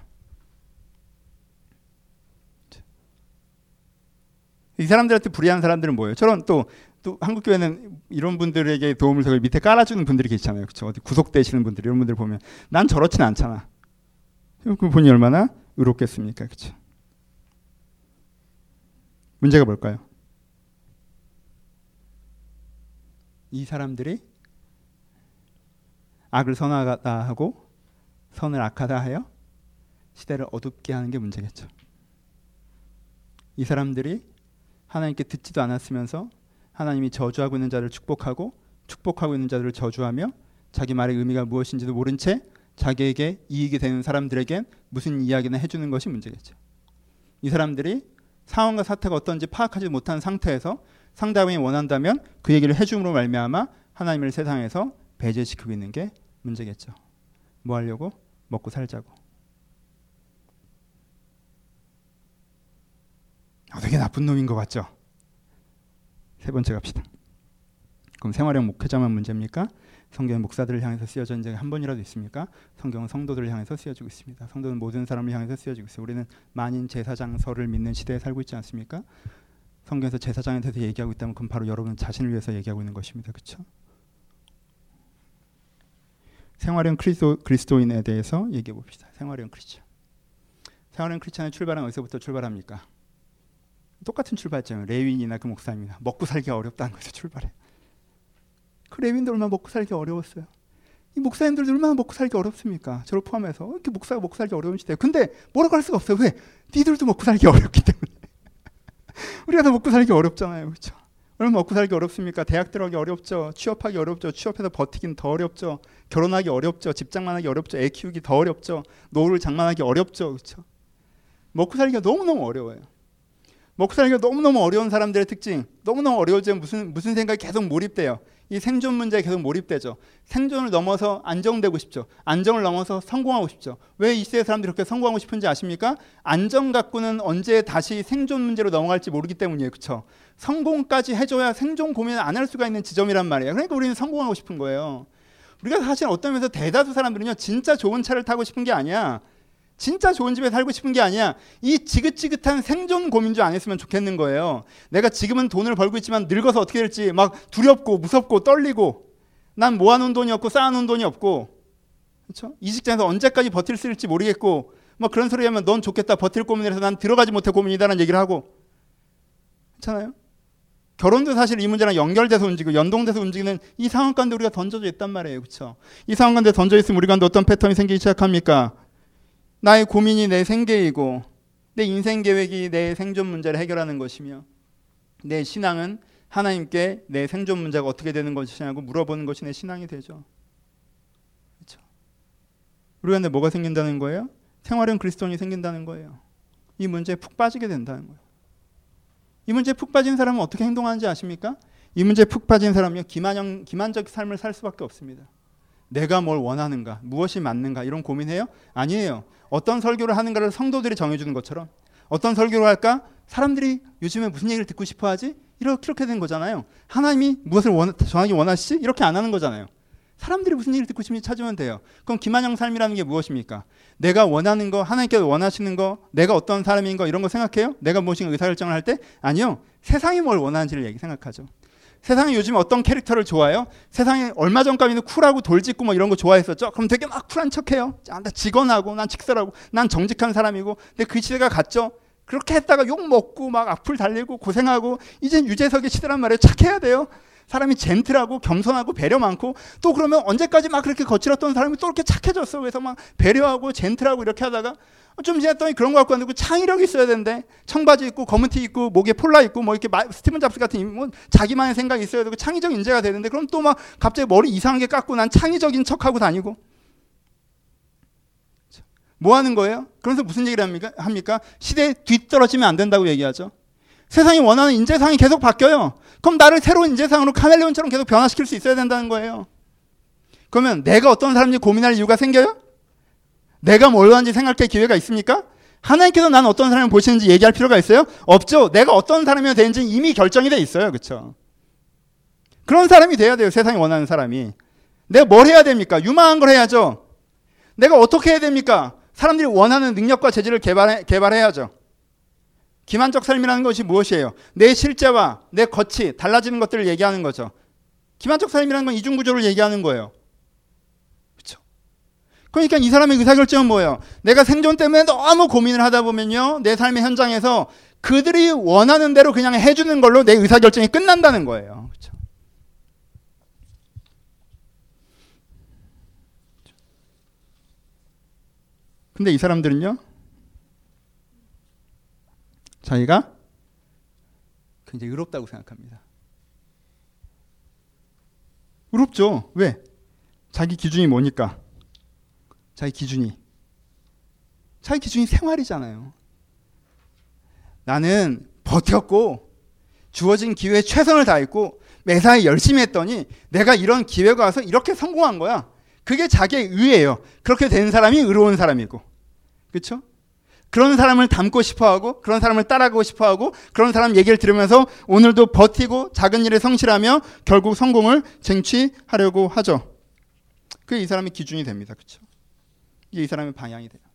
이 사람들한테 불이한 사람들은 뭐예요? 저런 또, 또 한국교회는 이런 분들에게 도움을 서 밑에 깔아주는 분들이 계시잖아요. 그렇죠? 어디 구속되시는 분들, 이런 분들 보면 난 저렇진 않잖아. 그 분이 얼마나 의롭겠습니까? 그렇죠? 문제가 뭘까요? 이 사람들이 악을 선하다 하고 선을 악하다 하여 시대를 어둡게 하는 게 문제겠죠. 이 사람들이 하나님께 듣지도 않았으면서 하나님이 저주하고 있는 자를 축복하고 축복하고 있는 자들을 저주하며 자기 말의 의미가 무엇인지도 모른 채 자기에게 이익이 되는 사람들에게 무슨 이야기나 해주는 것이 문제겠죠. 이 사람들이 상황과 사태가 어떤지 파악하지 못한 상태에서 상대방이 원한다면 그 얘기를 해줌으로 말미암아 하나님을 세상에서 배제시키고 있는 게 문제겠죠. 뭐 하려고? 먹고 살자고. 아, 되게 나쁜 놈인 것 같죠? 세 번째 갑시다. 그럼 생활형 목회자만 문제입니까? 성경은 목사들을 향해서 쓰여져 인 적이 한 번이라도 있습니까? 성경은 성도들을 향해서 쓰여지고 있습니다. 성도는 모든 사람을 향해서 쓰여지고 있어요. 우리는 만인 제사장설을 믿는 시대에 살고 있지 않습니까? 성경에서 제사장에 대해서 얘기하고 있다면 그건 바로 여러분 자신을 위해서 얘기하고 있는 것입니다. 그렇죠? 생활형 크리스도, 그리스도인에 대해서 얘기해 봅시다. 생활형 크리스천. 생활형 크리스천의 출발은 어디서부터 출발합니까? 똑같은 출발점이에요. 레위인이나 그 목사입니다. 먹고 살기가 어렵다는 것에서 출발해. 그 레위인들 얼마나 먹고 살기 어려웠어요. 이 목사님들도 얼마나 먹고 살기 어렵습니까? 저를 포함해서 이렇게 목사가 먹고 살기 어려운 시대예요. 근데 뭐라고 할 수가 없어요. 왜? 니들도 먹고 살기 어렵기 때문에. 우리가 다 먹고 살기 어렵잖아요. 그렇죠? 얼마나 먹고 살기 어렵습니까? 대학 들어가기 어렵죠. 취업하기 어렵죠. 취업해서 버티긴 더 어렵죠. 결혼하기 어렵죠. 집 장만하기 어렵죠. 애 키우기 더 어렵죠. 노후를 장만하기 어렵죠. 그렇죠? 먹고 살기가 너무너무 어려워요. 먹고 살기가 너무너무 어려운 사람들의 특징, 너무너무 어려워지면 무슨, 무슨 생각이 계속 몰입돼요. 이 생존 문제에 계속 몰입되죠. 생존을 넘어서 안정되고 싶죠. 안정을 넘어서 성공하고 싶죠. 왜 이 시대의 사람들이 그렇게 성공하고 싶은지 아십니까? 안정 갖고는 언제 다시 생존 문제로 넘어갈지 모르기 때문이에요. 그렇죠? 성공까지 해줘야 생존 고민을 안 할 수가 있는 지점이란 말이에요. 그러니까 우리는 성공하고 싶은 거예요. 우리가 사실 어떤 면에서 대다수 사람들은요, 진짜 좋은 차를 타고 싶은 게 아니야. 진짜 좋은 집에 살고 싶은 게 아니야. 이 지긋지긋한 생존 고민 좀 안 했으면 좋겠는 거예요. 내가 지금은 돈을 벌고 있지만 늙어서 어떻게 될지 막 두렵고 무섭고 떨리고, 난 모아놓은 돈이 없고 쌓아놓은 돈이 없고, 그렇죠? 이 직장에서 언제까지 버틸 수 있을지 모르겠고, 뭐 그런 소리 하면 넌 좋겠다, 버틸 고민을 해서 난 들어가지 못해 고민이다라는 얘기를 하고, 그렇잖아요? 결혼도 사실 이 문제랑 연결돼서 움직이고 연동돼서 움직이는 이 상황 가운데 우리가 던져져 있단 말이에요. 그렇죠? 이 상황 가운데 던져 있으면 우리 가운데 어떤 패턴이 생기기 시작합니까? 나의 고민이 내 생계이고 내 인생 계획이 내 생존 문제를 해결하는 것이며 내 신앙은 하나님께 내 생존 문제가 어떻게 되는 것이냐고 물어보는 것이 내 신앙이 되죠. 그렇죠? 우리가 근데 뭐가 생긴다는 거예요? 생활형 그리스도인이 생긴다는 거예요. 이 문제에 푹 빠지게 된다는 거예요. 이 문제에 푹 빠진 사람은 어떻게 행동하는지 아십니까? 이 문제에 푹 빠진 사람은요, 기만형, 기만적 삶을 살 수밖에 없습니다. 내가 뭘 원하는가, 무엇이 맞는가 이런 고민해요? 아니에요. 어떤 설교를 하는가를 성도들이 정해주는 것처럼, 어떤 설교를 할까? 사람들이 요즘에 무슨 얘기를 듣고 싶어 하지? 이렇게, 이렇게 된 거잖아요. 하나님이 무엇을 원, 정하기 원하시지? 이렇게 안 하는 거잖아요. 사람들이 무슨 얘기를 듣고 싶은지 찾으면 돼요. 그럼 김한영 삶이라는 게 무엇입니까? 내가 원하는 거, 하나님께서 원하시는 거, 내가 어떤 사람인 거 이런 거 생각해요? 내가 무엇인가 의사결정을 할 때? 아니요. 세상이 뭘 원하는지를 얘기 생각하죠. 세상이 요즘 어떤 캐릭터를 좋아해요? 세상에 얼마 전까지는 쿨하고 돌직구 뭐 이런 거 좋아했었죠? 그럼 되게 막 쿨한 척해요. 나 직원하고, 난 직설하고, 난 정직한 사람이고. 근데 그 시대가 갔죠? 그렇게 했다가 욕 먹고 막 악플 달리고 고생하고 이젠 유재석의 시대란 말이에요. 착해야 돼요. 사람이 젠틀하고 겸손하고 배려 많고 또 그러면 언제까지 막 그렇게 거칠었던 사람이 또 이렇게 착해졌어. 그래서 막 배려하고 젠틀하고 이렇게 하다가 좀 지났더니 그런 거 갖고 왔는데 창의력이 있어야 되는데 청바지 입고 검은 티 입고 목에 폴라 입고 뭐 이렇게 스티븐 잡스 같은 뭐 자기만의 생각이 있어야 되고 창의적 인재가 되는데 그럼 또 막 갑자기 머리 이상하게 깎고 난 창의적인 척하고 다니고 뭐 하는 거예요? 그러면서 무슨 얘기를 합니까? 합니까? 시대에 뒤떨어지면 안 된다고 얘기하죠. 세상이 원하는 인재상이 계속 바뀌어요. 그럼 나를 새로운 인재상으로 카멜레온처럼 계속 변화시킬 수 있어야 된다는 거예요. 그러면 내가 어떤 사람인지 고민할 이유가 생겨요? 내가 뭘 하는지 생각할 기회가 있습니까? 하나님께서 나는 어떤 사람을 보시는지 얘기할 필요가 있어요? 없죠. 내가 어떤 사람이 되는지 이미 결정이 돼 있어요. 그렇죠? 그런 사람이 돼야 돼요. 세상이 원하는 사람이. 내가 뭘 해야 됩니까? 유망한 걸 해야죠. 내가 어떻게 해야 됩니까? 사람들이 원하는 능력과 재질을 개발해, 개발해야죠. 기만적 삶이라는 것이 무엇이에요? 내 실제와 내 겉이 달라지는 것들을 얘기하는 거죠. 기만적 삶이라는 건 이중구조를 얘기하는 거예요. 그렇죠? 그러니까 이 사람의 의사결정은 뭐예요? 내가 생존 때문에 너무 고민을 하다 보면요. 내 삶의 현장에서 그들이 원하는 대로 그냥 해주는 걸로 내 의사결정이 끝난다는 거예요. 그렇죠? 근데 이 사람들은요. 자기가 굉장히 의롭다고 생각합니다. 의롭죠. 왜? 자기 기준이 뭐니까? 자기 기준이. 자기 기준이 생활이잖아요. 나는 버텼고 주어진 기회에 최선을 다했고 매사에 열심히 했더니 내가 이런 기회가 와서 이렇게 성공한 거야. 그게 자기의 의예요. 그렇게 된 사람이 의로운 사람이고. 그렇죠? 그런 사람을 닮고 싶어하고 그런 사람을 따라가고 싶어하고 그런 사람 얘기를 들으면서 오늘도 버티고 작은 일에 성실하며 결국 성공을 쟁취하려고 하죠. 그게 이 사람의 기준이 됩니다. 그렇죠? 이게 이 사람의 방향이 돼요.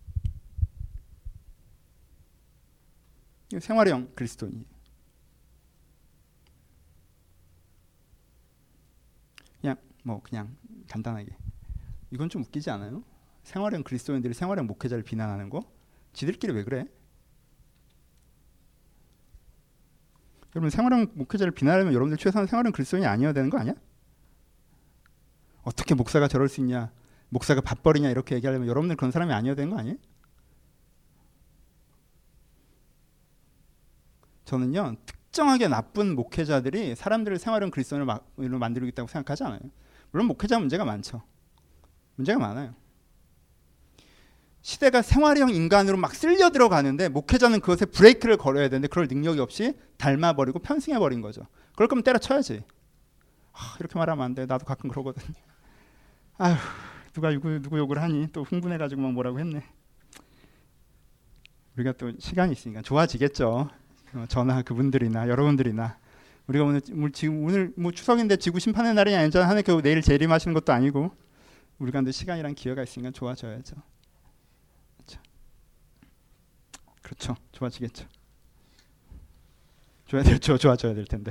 생활형 그리스도인이에요. 그냥 뭐 그냥 간단하게 이건 좀 웃기지 않아요? 생활형 그리스도인들이 생활형 목회자를 비난하는 거? 지들끼리 왜 그래? 여러분 생활형 목회자를 비난하려면 여러분들 최소한 생활형 그리스도인이 아니어야 되는 거 아니야? 어떻게 목사가 저럴 수 있냐? 목사가 밥벌이냐? 이렇게 얘기하려면 여러분들 그런 사람이 아니어야 되는 거 아니에요? 저는요 특정하게 나쁜 목회자들이 사람들을 생활형 그리스도인으로 만들고 있다고 생각하지 않아요. 물론 목회자 문제가 많죠. 문제가 많아요. 시대가 생활형 인간으로 막 쓸려 들어가는데 목회자는 그것에 브레이크를 걸어야 되는데 그럴 능력이 없이 닮아버리고 편승해버린 거죠. 그럴 거면 때려쳐야지. 아, 이렇게 말하면 안 돼. 나도 가끔 그러거든. 아휴, 누가 누구, 누구 욕을 하니 또 흥분해가지고 막 뭐라고 했네. 우리가 또 시간이 있으니까 좋아지겠죠. 어, 저나 그분들이나 여러분들이나 우리가 오늘, 오늘 지금 오늘 뭐 추석인데 지구 심판의 날이 아니잖아. 하나님께서 내일 재림하시는 것도 아니고 우리가 근데 시간이란 기회가 있으니까 좋아져야죠. 그렇죠. 좋아지겠죠. 좋아야 되죠. 좋아져야 될 텐데.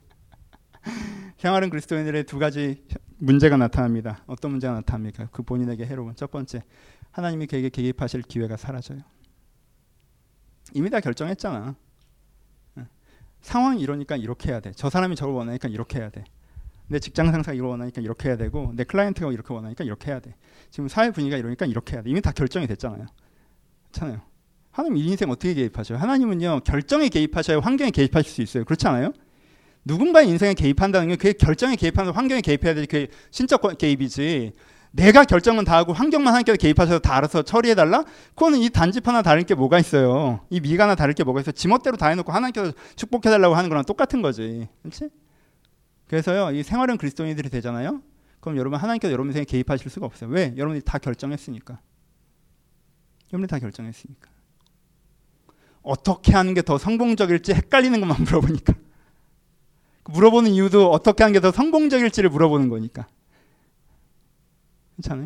생활은 그리스도인들의 두 가지 문제가 나타납니다. 어떤 문제가 나타납니까? 그 본인에게 해로운 첫 번째, 하나님이 그에게 개입하실 기회가 사라져요. 이미 다 결정했잖아. 상황이 이러니까 이렇게 해야 돼. 저 사람이 저걸 원하니까 이렇게 해야 돼. 내 직장 상사가 이걸 원하니까 이렇게 해야 되고 내 클라이언트가 이렇게 원하니까 이렇게 해야 돼. 지금 사회 분위기가 이러니까 이렇게 해야 돼. 이미 다 결정이 됐잖아요. 그렇잖아요. 하나님 이 인생 어떻게 개입하셔요? 하나님은요 결정에 개입하셔야 환경에 개입하실 수 있어요. 그렇지 않아요? 누군가의 인생에 개입한다는 게 그게 결정에 개입하는 환경에 개입해야 되지 그게 신적 개입이지. 내가 결정은 다 하고 환경만 하나님께서 개입하셔서 다 알아서 처리해달라? 그거는 이 단집 하나 다를 게 뭐가 있어요. 이 미가 하나 다를 게 뭐가 있어요. 지멋대로 다 해놓고 하나님께서 축복해달라고 하는 거랑 똑같은 거지. 그렇지? 그래서요 이 생활은 그리스도인들이 되잖아요. 그럼 여러분 하나님께서 여러분 인생에 개입하실 수가 없어요. 왜? 여러분들이 다 결정했으니까. 여러분들이 다 결정했으니까. 어떻게 하는 게 더 성공적일지 헷갈리는 것만 물어보니까. 물어보는 이유도 어떻게 하는 게 더 성공적일지를 물어보는 거니까. 괜찮아요?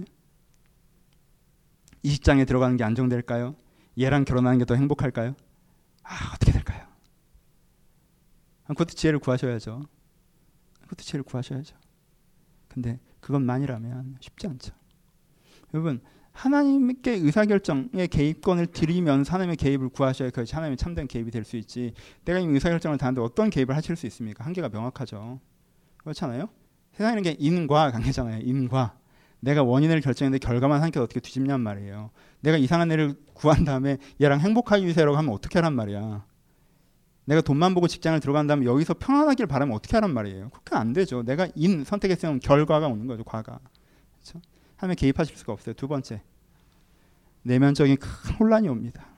이 직장에 들어가는 게 안정될까요? 얘랑 결혼하는 게 더 행복할까요? 아, 어떻게 될까요? 그것도 지혜를 구하셔야죠. 그것도 지혜를 구하셔야죠. 근데 그것만이라면 쉽지 않죠. 여러분, 하나님께 의사결정의 개입권을 드리면서 하나님의 개입을 구하셔야 그것이 하나님의 참된 개입이 될 수 있지. 내가 이미 의사결정을 다 하는데 어떤 개입을 하실 수 있습니까? 한계가 명확하죠. 그렇잖아요. 세상이라는 게 인과 관계잖아요. 인과. 내가 원인을 결정했는데 결과만 하니까 어떻게 뒤집냔 말이에요. 내가 이상한 애를 구한 다음에 얘랑 행복하게 유세라고 하면 어떻게 하란 말이야. 내가 돈만 보고 직장을 들어간 다음에 여기서 평안하길 바라면 어떻게 하란 말이에요. 그렇게 안 되죠. 내가 인 선택했으면 결과가 오는 거죠. 과가. 그렇죠? 하나님에 개입하실 수가 없어요. 두 번째, 내면적인 큰 혼란이 옵니다.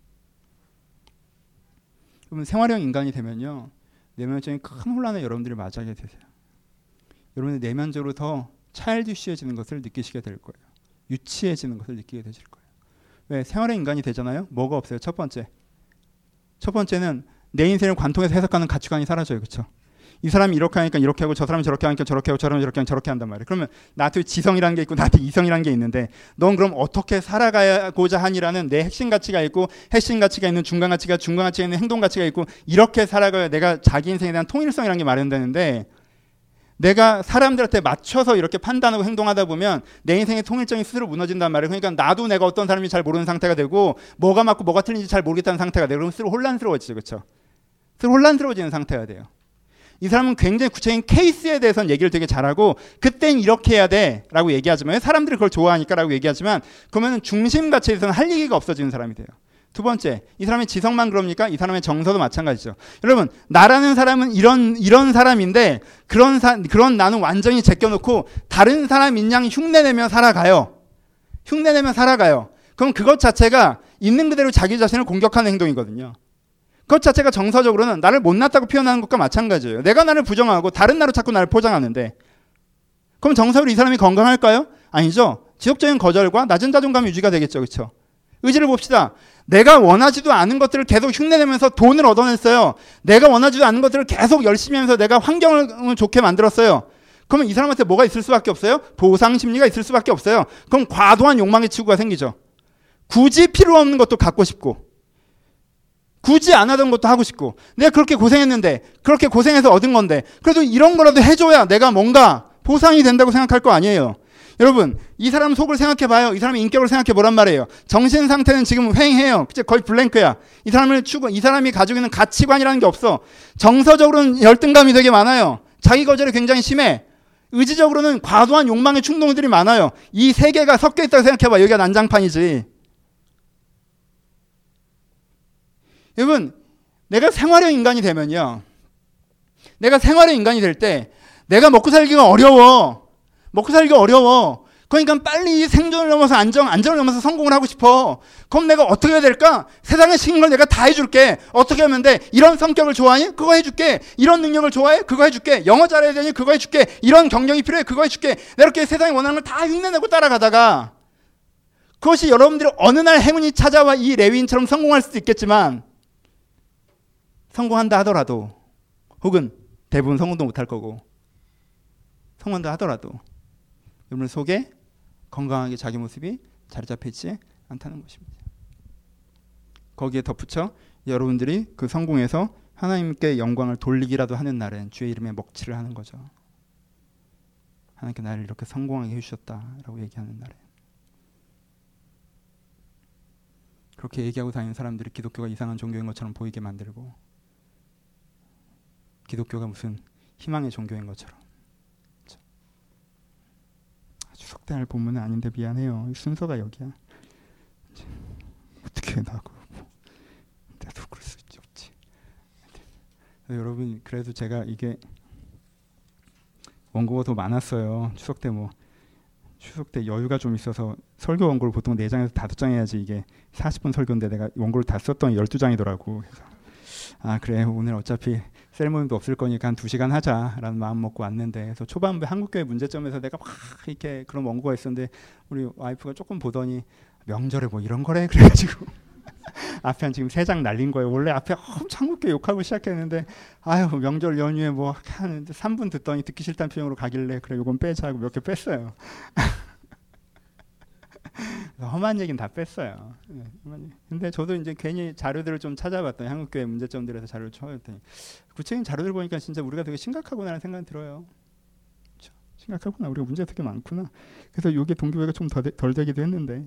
여러분, 생활형 인간이 되면요, 내면적인 큰 혼란을 여러분들이 맞이하게 되세요. 여러분이 내면적으로 더 차일드시해지는 것을 느끼시게 될 거예요. 유치해지는 것을 느끼게 되실 거예요. 왜? 생활형 인간이 되잖아요. 뭐가 없어요? 첫 번째, 첫 번째는 내 인생을 관통해서 해석하는 가치관이 사라져요. 그렇죠? 이 사람이 이렇게 하니까 이렇게 하고 저 사람이 저렇게 하니까 저렇게 하고 저 사람이 저렇게 하니까 저렇게 한단 말이에요. 그러면 나한테 지성이라는 게 있고 나한테 이성이라는 게 있는데 넌 그럼 어떻게 살아가고자 하니라는 내 핵심 가치가 있고 핵심 가치가 있는 중간 가치가 중간 가치가 있는 행동 가치가 있고 이렇게 살아가야 내가 자기 인생에 대한 통일성이라는 게 마련되는데 내가 사람들한테 맞춰서 이렇게 판단하고 행동하다 보면 내 인생의 통일성이 스스로 무너진단 말이에요. 그러니까 나도 내가 어떤 사람인지 잘 모르는 상태가 되고 뭐가 맞고 뭐가 틀린지 잘 모르겠다는 상태가 되고 그럼 스스로 혼란스러워지죠. 그렇죠? 스스로 혼란스러워지는 상태가 돼요. 이 사람은 굉장히 구체적인 케이스에 대해서는 얘기를 되게 잘하고 그땐 이렇게 해야 돼 라고 얘기하지만 사람들이 그걸 좋아하니까 라고 얘기하지만 그러면 중심 가치에 대해서는 할 얘기가 없어지는 사람이 돼요. 두 번째, 이 사람의 지성만 그럽니까? 이 사람의 정서도 마찬가지죠. 여러분, 나라는 사람은 이런 이런 사람인데 그런 사, 그런 나는 완전히 제껴놓고 다른 사람인 양 흉내내며 살아가요. 흉내내며 살아가요. 그럼 그것 자체가 있는 그대로 자기 자신을 공격하는 행동이거든요. 그것 자체가 정서적으로는 나를 못났다고 표현하는 것과 마찬가지예요. 내가 나를 부정하고 다른 나로 자꾸 나를 포장하는데 그럼 정서로 이 사람이 건강할까요? 아니죠. 지속적인 거절과 낮은 자존감 유지가 되겠죠. 그렇죠? 의지를 봅시다. 내가 원하지도 않은 것들을 계속 흉내내면서 돈을 얻어냈어요. 내가 원하지도 않은 것들을 계속 열심히 하면서 내가 환경을 좋게 만들었어요. 그러면 이 사람한테 뭐가 있을 수밖에 없어요? 보상 심리가 있을 수밖에 없어요. 그럼 과도한 욕망의 치구가 생기죠. 굳이 필요 없는 것도 갖고 싶고 굳이 안 하던 것도 하고 싶고 내가 그렇게 고생했는데 그렇게 고생해서 얻은 건데 그래도 이런 거라도 해줘야 내가 뭔가 보상이 된다고 생각할 거 아니에요. 여러분, 이 사람 속을 생각해봐요. 이 사람의 인격을 생각해보란 말이에요. 정신 상태는 지금 휑해요. 거의 블랭크야. 이 사람을 추구, 이 사람이 가지고 있는 가치관이라는 게 없어. 정서적으로는 열등감이 되게 많아요. 자기 거절이 굉장히 심해. 의지적으로는 과도한 욕망의 충동들이 많아요. 이 세 개가 섞여 있다고 생각해봐. 여기가 난장판이지. 여러분, 내가 생활형 인간이 되면요. 내가 생활형 인간이 될 때 내가 먹고 살기가 어려워. 먹고 살기가 어려워. 그러니까 빨리 생존을 넘어서 안정, 안정을 넘어서 성공을 하고 싶어. 그럼 내가 어떻게 해야 될까? 세상에 시킨 걸 내가 다 해줄게. 어떻게 하면 돼? 이런 성격을 좋아하니? 그거 해줄게. 이런 능력을 좋아해? 그거 해줄게. 영어 잘해야 되니? 그거 해줄게. 이런 경력이 필요해? 그거 해줄게. 내가 이렇게 세상에 원하는 걸 다 흉내내고 따라가다가 그것이 여러분들이 어느 날 행운이 찾아와 이 레위인처럼 성공할 수도 있겠지만 성공한다 하더라도 혹은 대부분 성공도 못할 거고 성공한다 하더라도 여러분 속에 건강하게 자기 모습이 자리 잡혀 있지 않다는 것입니다. 거기에 덧붙여 여러분들이 그 성공에서 하나님께 영광을 돌리기라도 하는 날엔 주의 이름에 먹칠을 하는 거죠. 하나님께 나를 이렇게 성공하게 해주셨다라고 얘기하는 날에 그렇게 얘기하고 다니는 사람들이 기독교가 이상한 종교인 것처럼 보이게 만들고 기독교가 무슨 희망의 종교인 것처럼 추석달 본문은 아닌데 미안해요. 순서가 여기야. 어떻게 나고 나도 그럴 수 없지. 여러분 그래도 제가 이게 원고가 더 많았어요. 추석 때 뭐 추석 때 여유가 좀 있어서 설교 원고를 보통 네 장에서 다섯 장 해야지 이게 사십 분 설교인데 내가 원고를 다 썼더니 열두 장이더라고. 그래서 아 그래 오늘 어차피 셀모임도 없을 거니까 한 두 시간 하자라는 마음 먹고 왔는데 그래서 초반부에 한국교회 문제점에서 내가 막 이렇게 그런 원고가 있었는데 우리 와이프가 조금 보더니 명절에 뭐 이런 거래 그래가지고 앞에 한 지금 세 장 날린 거예요. 원래 앞에 엄청 한국교 욕하고 시작했는데 아유 명절 연휴에 뭐 하는데 삼 분 듣더니 듣기 싫다는 표정으로 가길래 그래 이건 빼자 하고 몇 개 뺐어요. 험한 얘기는 다 뺐어요. 근데 저도 이제 괜히 자료들을 좀 찾아봤더니 한국교회 문제점들에서 자료를 찾아봤더니 구체적인 자료들 보니까 진짜 우리가 되게 심각하구나라는 생각이 들어요. 심각하구나. 우리가 문제가 되게 많구나. 그래서 이게 동기부여가 좀 덜 되기도 했는데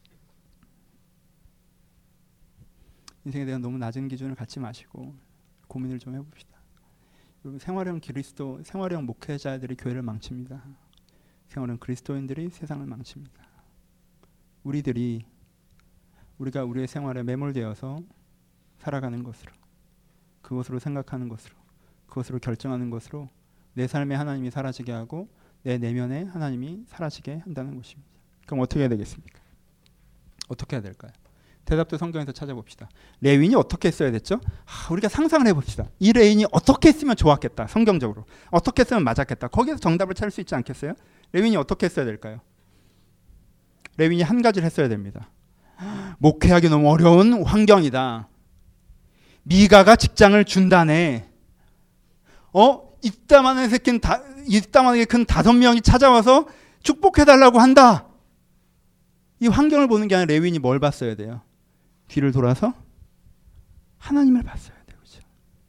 인생에 대한 너무 낮은 기준을 갖지 마시고 고민을 좀 해봅시다. 여러분 생활형 그리스도, 생활형 목회자들이 교회를 망칩니다. 생활형 그리스도인들이 세상을 망칩니다. 우리들이 우리가 우리의 생활에 매몰되어서 살아가는 것으로, 그것으로 생각하는 것으로, 그것으로 결정하는 것으로 내 삶에 하나님이 사라지게 하고 내 내면에 하나님이 사라지게 한다는 것입니다. 그럼 어떻게 해야 되겠습니까? 어떻게 해야 될까요? 대답도 성경에서 찾아봅시다. 레위인이 어떻게 했어야 됐죠? 아, 우리가 상상을 해봅시다. 이 레위인이 어떻게 했으면 좋았겠다. 성경적으로. 어떻게 했으면 맞았겠다. 거기에서 정답을 찾을 수 있지 않겠어요? 레위인이 어떻게 했어야 될까요? 레위인이 한 가지를 했어야 됩니다. 목회하기 너무 어려운 환경이다. 미가가 직장을 준다네. 어? 이따만한 새끼는 다, 이따만하게 큰 다섯 명이 찾아와서 축복해달라고 한다. 이 환경을 보는 게 아니라 레위인이 뭘 봤어야 돼요? 뒤를 돌아서 하나님을 봤어야 돼요. 그렇죠?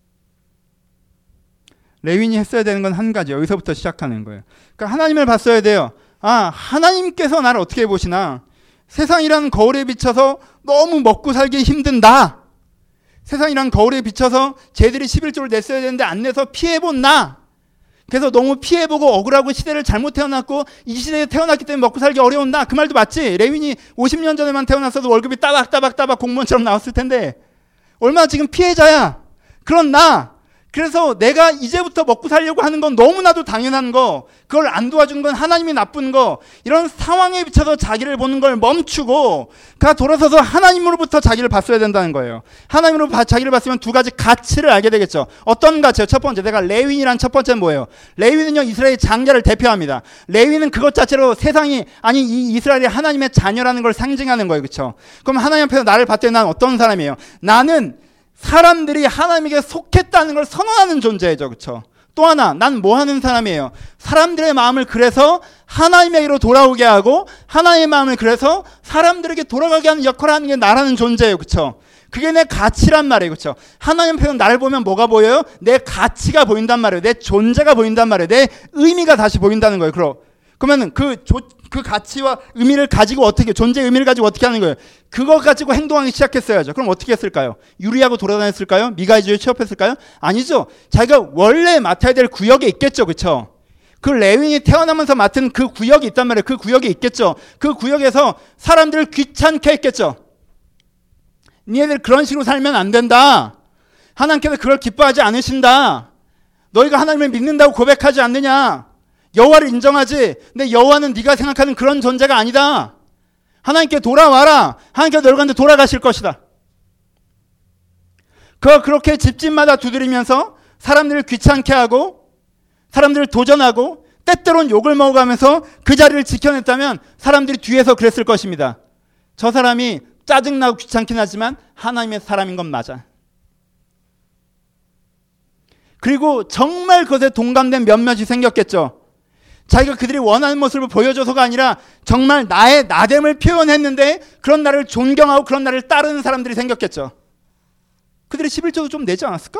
레위인이 했어야 되는 건 한 가지. 여기서부터 시작하는 거예요. 그러니까 하나님을 봤어야 돼요. 아, 하나님께서 나를 어떻게 보시나? 세상이란 거울에 비춰서 너무 먹고 살기 힘든 나. 세상이란 거울에 비춰서 쟤들이 십일조를 냈어야 되는데 안 내서 피해본 나. 그래서 너무 피해보고 억울하고 시대를 잘못 태어났고 이 시대에 태어났기 때문에 먹고 살기 어려운 나. 그 말도 맞지. 레위인이 오십 년 전에만 태어났어도 월급이 따박따박따박 공무원처럼 나왔을 텐데 얼마나 지금 피해자야. 그런 나. 그래서 내가 이제부터 먹고 살려고 하는 건 너무나도 당연한 거, 그걸 안 도와준 건 하나님이 나쁜 거, 이런 상황에 비춰서 자기를 보는 걸 멈추고 가 돌아서서 하나님으로부터 자기를 봤어야 된다는 거예요. 하나님으로 자기를 봤으면 두 가지 가치를 알게 되겠죠. 어떤 가치요? 첫 번째, 내가 레위인이란 첫 번째는 뭐예요? 레위는요, 이스라엘 장자를 대표합니다. 레위는 그것 자체로 세상이, 아니 이 이스라엘이 하나님의 자녀라는 걸 상징하는 거예요. 그렇죠? 그럼 하나님 앞에서 나를 봤을 때 난 어떤 사람이에요? 나는 사람들이 하나님에게 속했다는 걸 선언하는 존재죠. 그렇죠? 또 하나, 난 뭐 하는 사람이에요? 사람들의 마음을 그래서 하나님에게로 돌아오게 하고 하나님의 마음을 그래서 사람들에게 돌아가게 하는 역할을 하는 게 나라는 존재예요. 그렇죠? 그게 내 가치란 말이에요. 그렇죠? 하나님 앞에서 나를 보면 뭐가 보여요? 내 가치가 보인단 말이에요. 내 존재가 보인단 말이에요. 내 의미가 다시 보인다는 거예요. 그럼 그러면 그, 조, 그 가치와 의미를 가지고 어떻게, 존재의 의미를 가지고 어떻게 하는 거예요? 그거 가지고 행동하기 시작했어야죠. 그럼 어떻게 했을까요? 유리하고 돌아다녔을까요? 미가이주에 취업했을까요? 아니죠. 자기가 원래 맡아야 될 구역에 있겠죠. 그렇죠? 그 레위인이 태어나면서 맡은 그 구역이 있단 말이에요. 그 구역에 있겠죠. 그 구역에서 사람들을 귀찮게 했겠죠. 니네들 그런 식으로 살면 안 된다. 하나님께서 그걸 기뻐하지 않으신다. 너희가 하나님을 믿는다고 고백하지 않느냐. 여호와를 인정하지. 근데 여호와는 네가 생각하는 그런 존재가 아니다. 하나님께 돌아와라. 하나님께서 너를 가는데 돌아가실 것이다. 그 그렇게 집집마다 두드리면서 사람들을 귀찮게 하고 사람들을 도전하고 때때론 욕을 먹어가면서 그 자리를 지켜냈다면 사람들이 뒤에서 그랬을 것입니다. 저 사람이 짜증나고 귀찮긴 하지만 하나님의 사람인 건 맞아. 그리고 정말 그것에 동감된 몇몇이 생겼겠죠. 자기가 그들이 원하는 모습을 보여줘서가 아니라 정말 나의 나됨을 표현했는데 그런 나를 존경하고 그런 나를 따르는 사람들이 생겼겠죠. 그들이 십일조도 좀 내지 않았을까?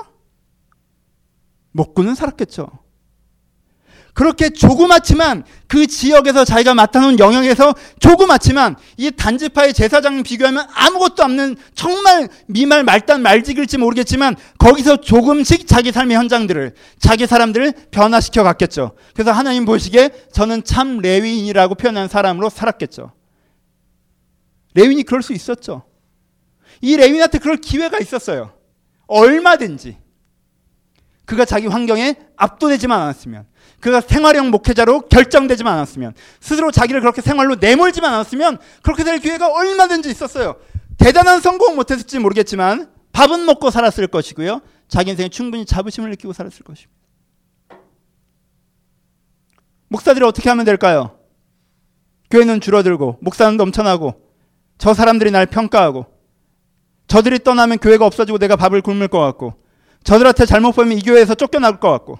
먹고는 살았겠죠. 그렇게 조그맣지만 그 지역에서 자기가 맡아놓은 영역에서 조그맣지만 이 단지파의 제사장님 비교하면 아무것도 없는 정말 미말 말단 말직일지 모르겠지만 거기서 조금씩 자기 삶의 현장들을 자기 사람들을 변화시켜 갔겠죠. 그래서 하나님 보시기에 저는 참 레위인이라고 표현한 사람으로 살았겠죠. 레위인이 그럴 수 있었죠. 이 레위인한테 그럴 기회가 있었어요. 얼마든지. 그가 자기 환경에 압도되지만 않았으면, 그가 생활형 목회자로 결정되지만 않았으면, 스스로 자기를 그렇게 생활로 내몰지만 않았으면 그렇게 될 기회가 얼마든지 있었어요. 대단한 성공 못했을지 모르겠지만 밥은 먹고 살았을 것이고요. 자기 인생에 충분히 자부심을 느끼고 살았을 것입니다. 목사들이 어떻게 하면 될까요? 교회는 줄어들고 목사는 넘쳐나고 저 사람들이 날 평가하고 저들이 떠나면 교회가 없어지고 내가 밥을 굶을 것 같고, 저들한테 잘못 보이면 이 교회에서 쫓겨날 것 같고,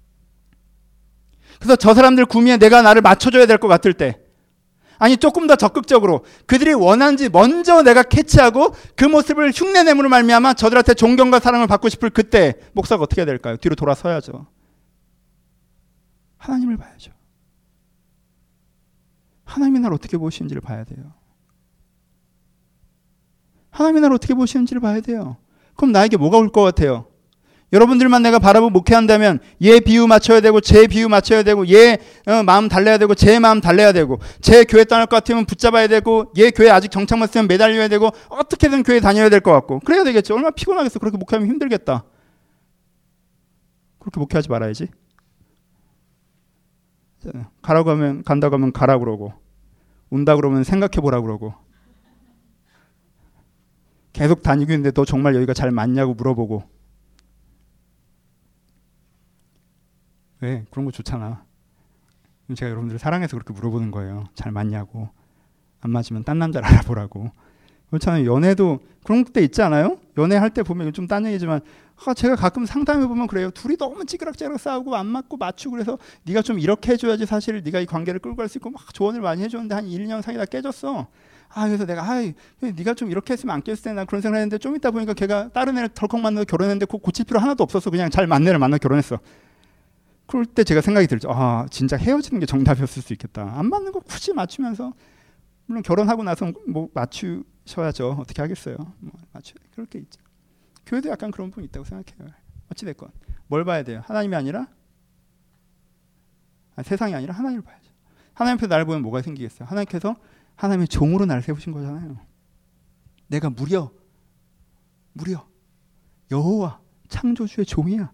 그래서 저 사람들 구미에 내가 나를 맞춰줘야 될 것 같을 때, 아니 조금 더 적극적으로 그들이 원하는지 먼저 내가 캐치하고 그 모습을 흉내내므로 말미암아 저들한테 존경과 사랑을 받고 싶을 그때 목사가 어떻게 해야 될까요? 뒤로 돌아서야죠. 하나님을 봐야죠. 하나님이 나를 어떻게 보시는지를 봐야 돼요. 하나님이 나를 어떻게 보시는지를 봐야 돼요. 그럼 나에게 뭐가 올 것 같아요? 여러분들만 내가 바라보고 목회한다면 얘 비유 맞춰야 되고 제 비유 맞춰야 되고 얘 어, 마음 달래야 되고 제 마음 달래야 되고 제 교회 떠날 것 같으면 붙잡아야 되고 얘 교회 아직 정착 못했으면 매달려야 되고 어떻게든 교회 다녀야 될 것 같고 그래야 되겠죠. 얼마나 피곤하겠어. 그렇게 목회하면 힘들겠다. 그렇게 목회하지 말아야지. 가라고 하면 간다고 하면 가라고 그러고 온다 그러면 생각해 보라고 그러고 계속 다니고 있는데 너 정말 여기가 잘 맞냐고 물어보고 왜? 그런 거 좋잖아. 제가 여러분들을 사랑해서 그렇게 물어보는 거예요. 잘 맞냐고. 안 맞으면 딴 남자를 알아보라고. 그렇잖아요. 연애도 그런 때 있지 않아요? 연애할 때 보면 좀 딴 얘기지만 아, 제가 가끔 상담해보면 그래요. 둘이 너무 찌그락찌그락 싸우고 안 맞고 맞추고 그래서 네가 좀 이렇게 해줘야지 사실 네가 이 관계를 끌고 갈 수 있고 막 조언을 많이 해줬는데 한 일 년 사귀다 깨졌어. 아 그래서 내가 아 네가 좀 이렇게 했으면 안 깼을 텐데 난 그런 생각을 했는데 좀 있다 보니까 걔가 다른 애를 덜컥 만나서 결혼했는데 그거 고칠 필요 하나도 없어서 그냥 잘 맞는 애를 만나서 결혼했어. 그럴 때 제가 생각이 들죠. 아 진짜 헤어지는 게 정답이었을 수 있겠다. 안 맞는 거 굳이 맞추면서 물론 결혼하고 나서 뭐 맞추셔야죠. 어떻게 하겠어요. 뭐 맞추 그럴 게 있죠. 교회도 약간 그런 부분이 있다고 생각해요. 어찌됐건 뭘 봐야 돼요? 하나님이 아니라 아니, 세상이 아니라 하나님을 봐야죠. 하나님 앞에 나를 보면 뭐가 생기겠어요? 하나님께서 하나님의 종으로 나를 세우신 거잖아요. 내가 무려 무려 여호와 창조주의 종이야.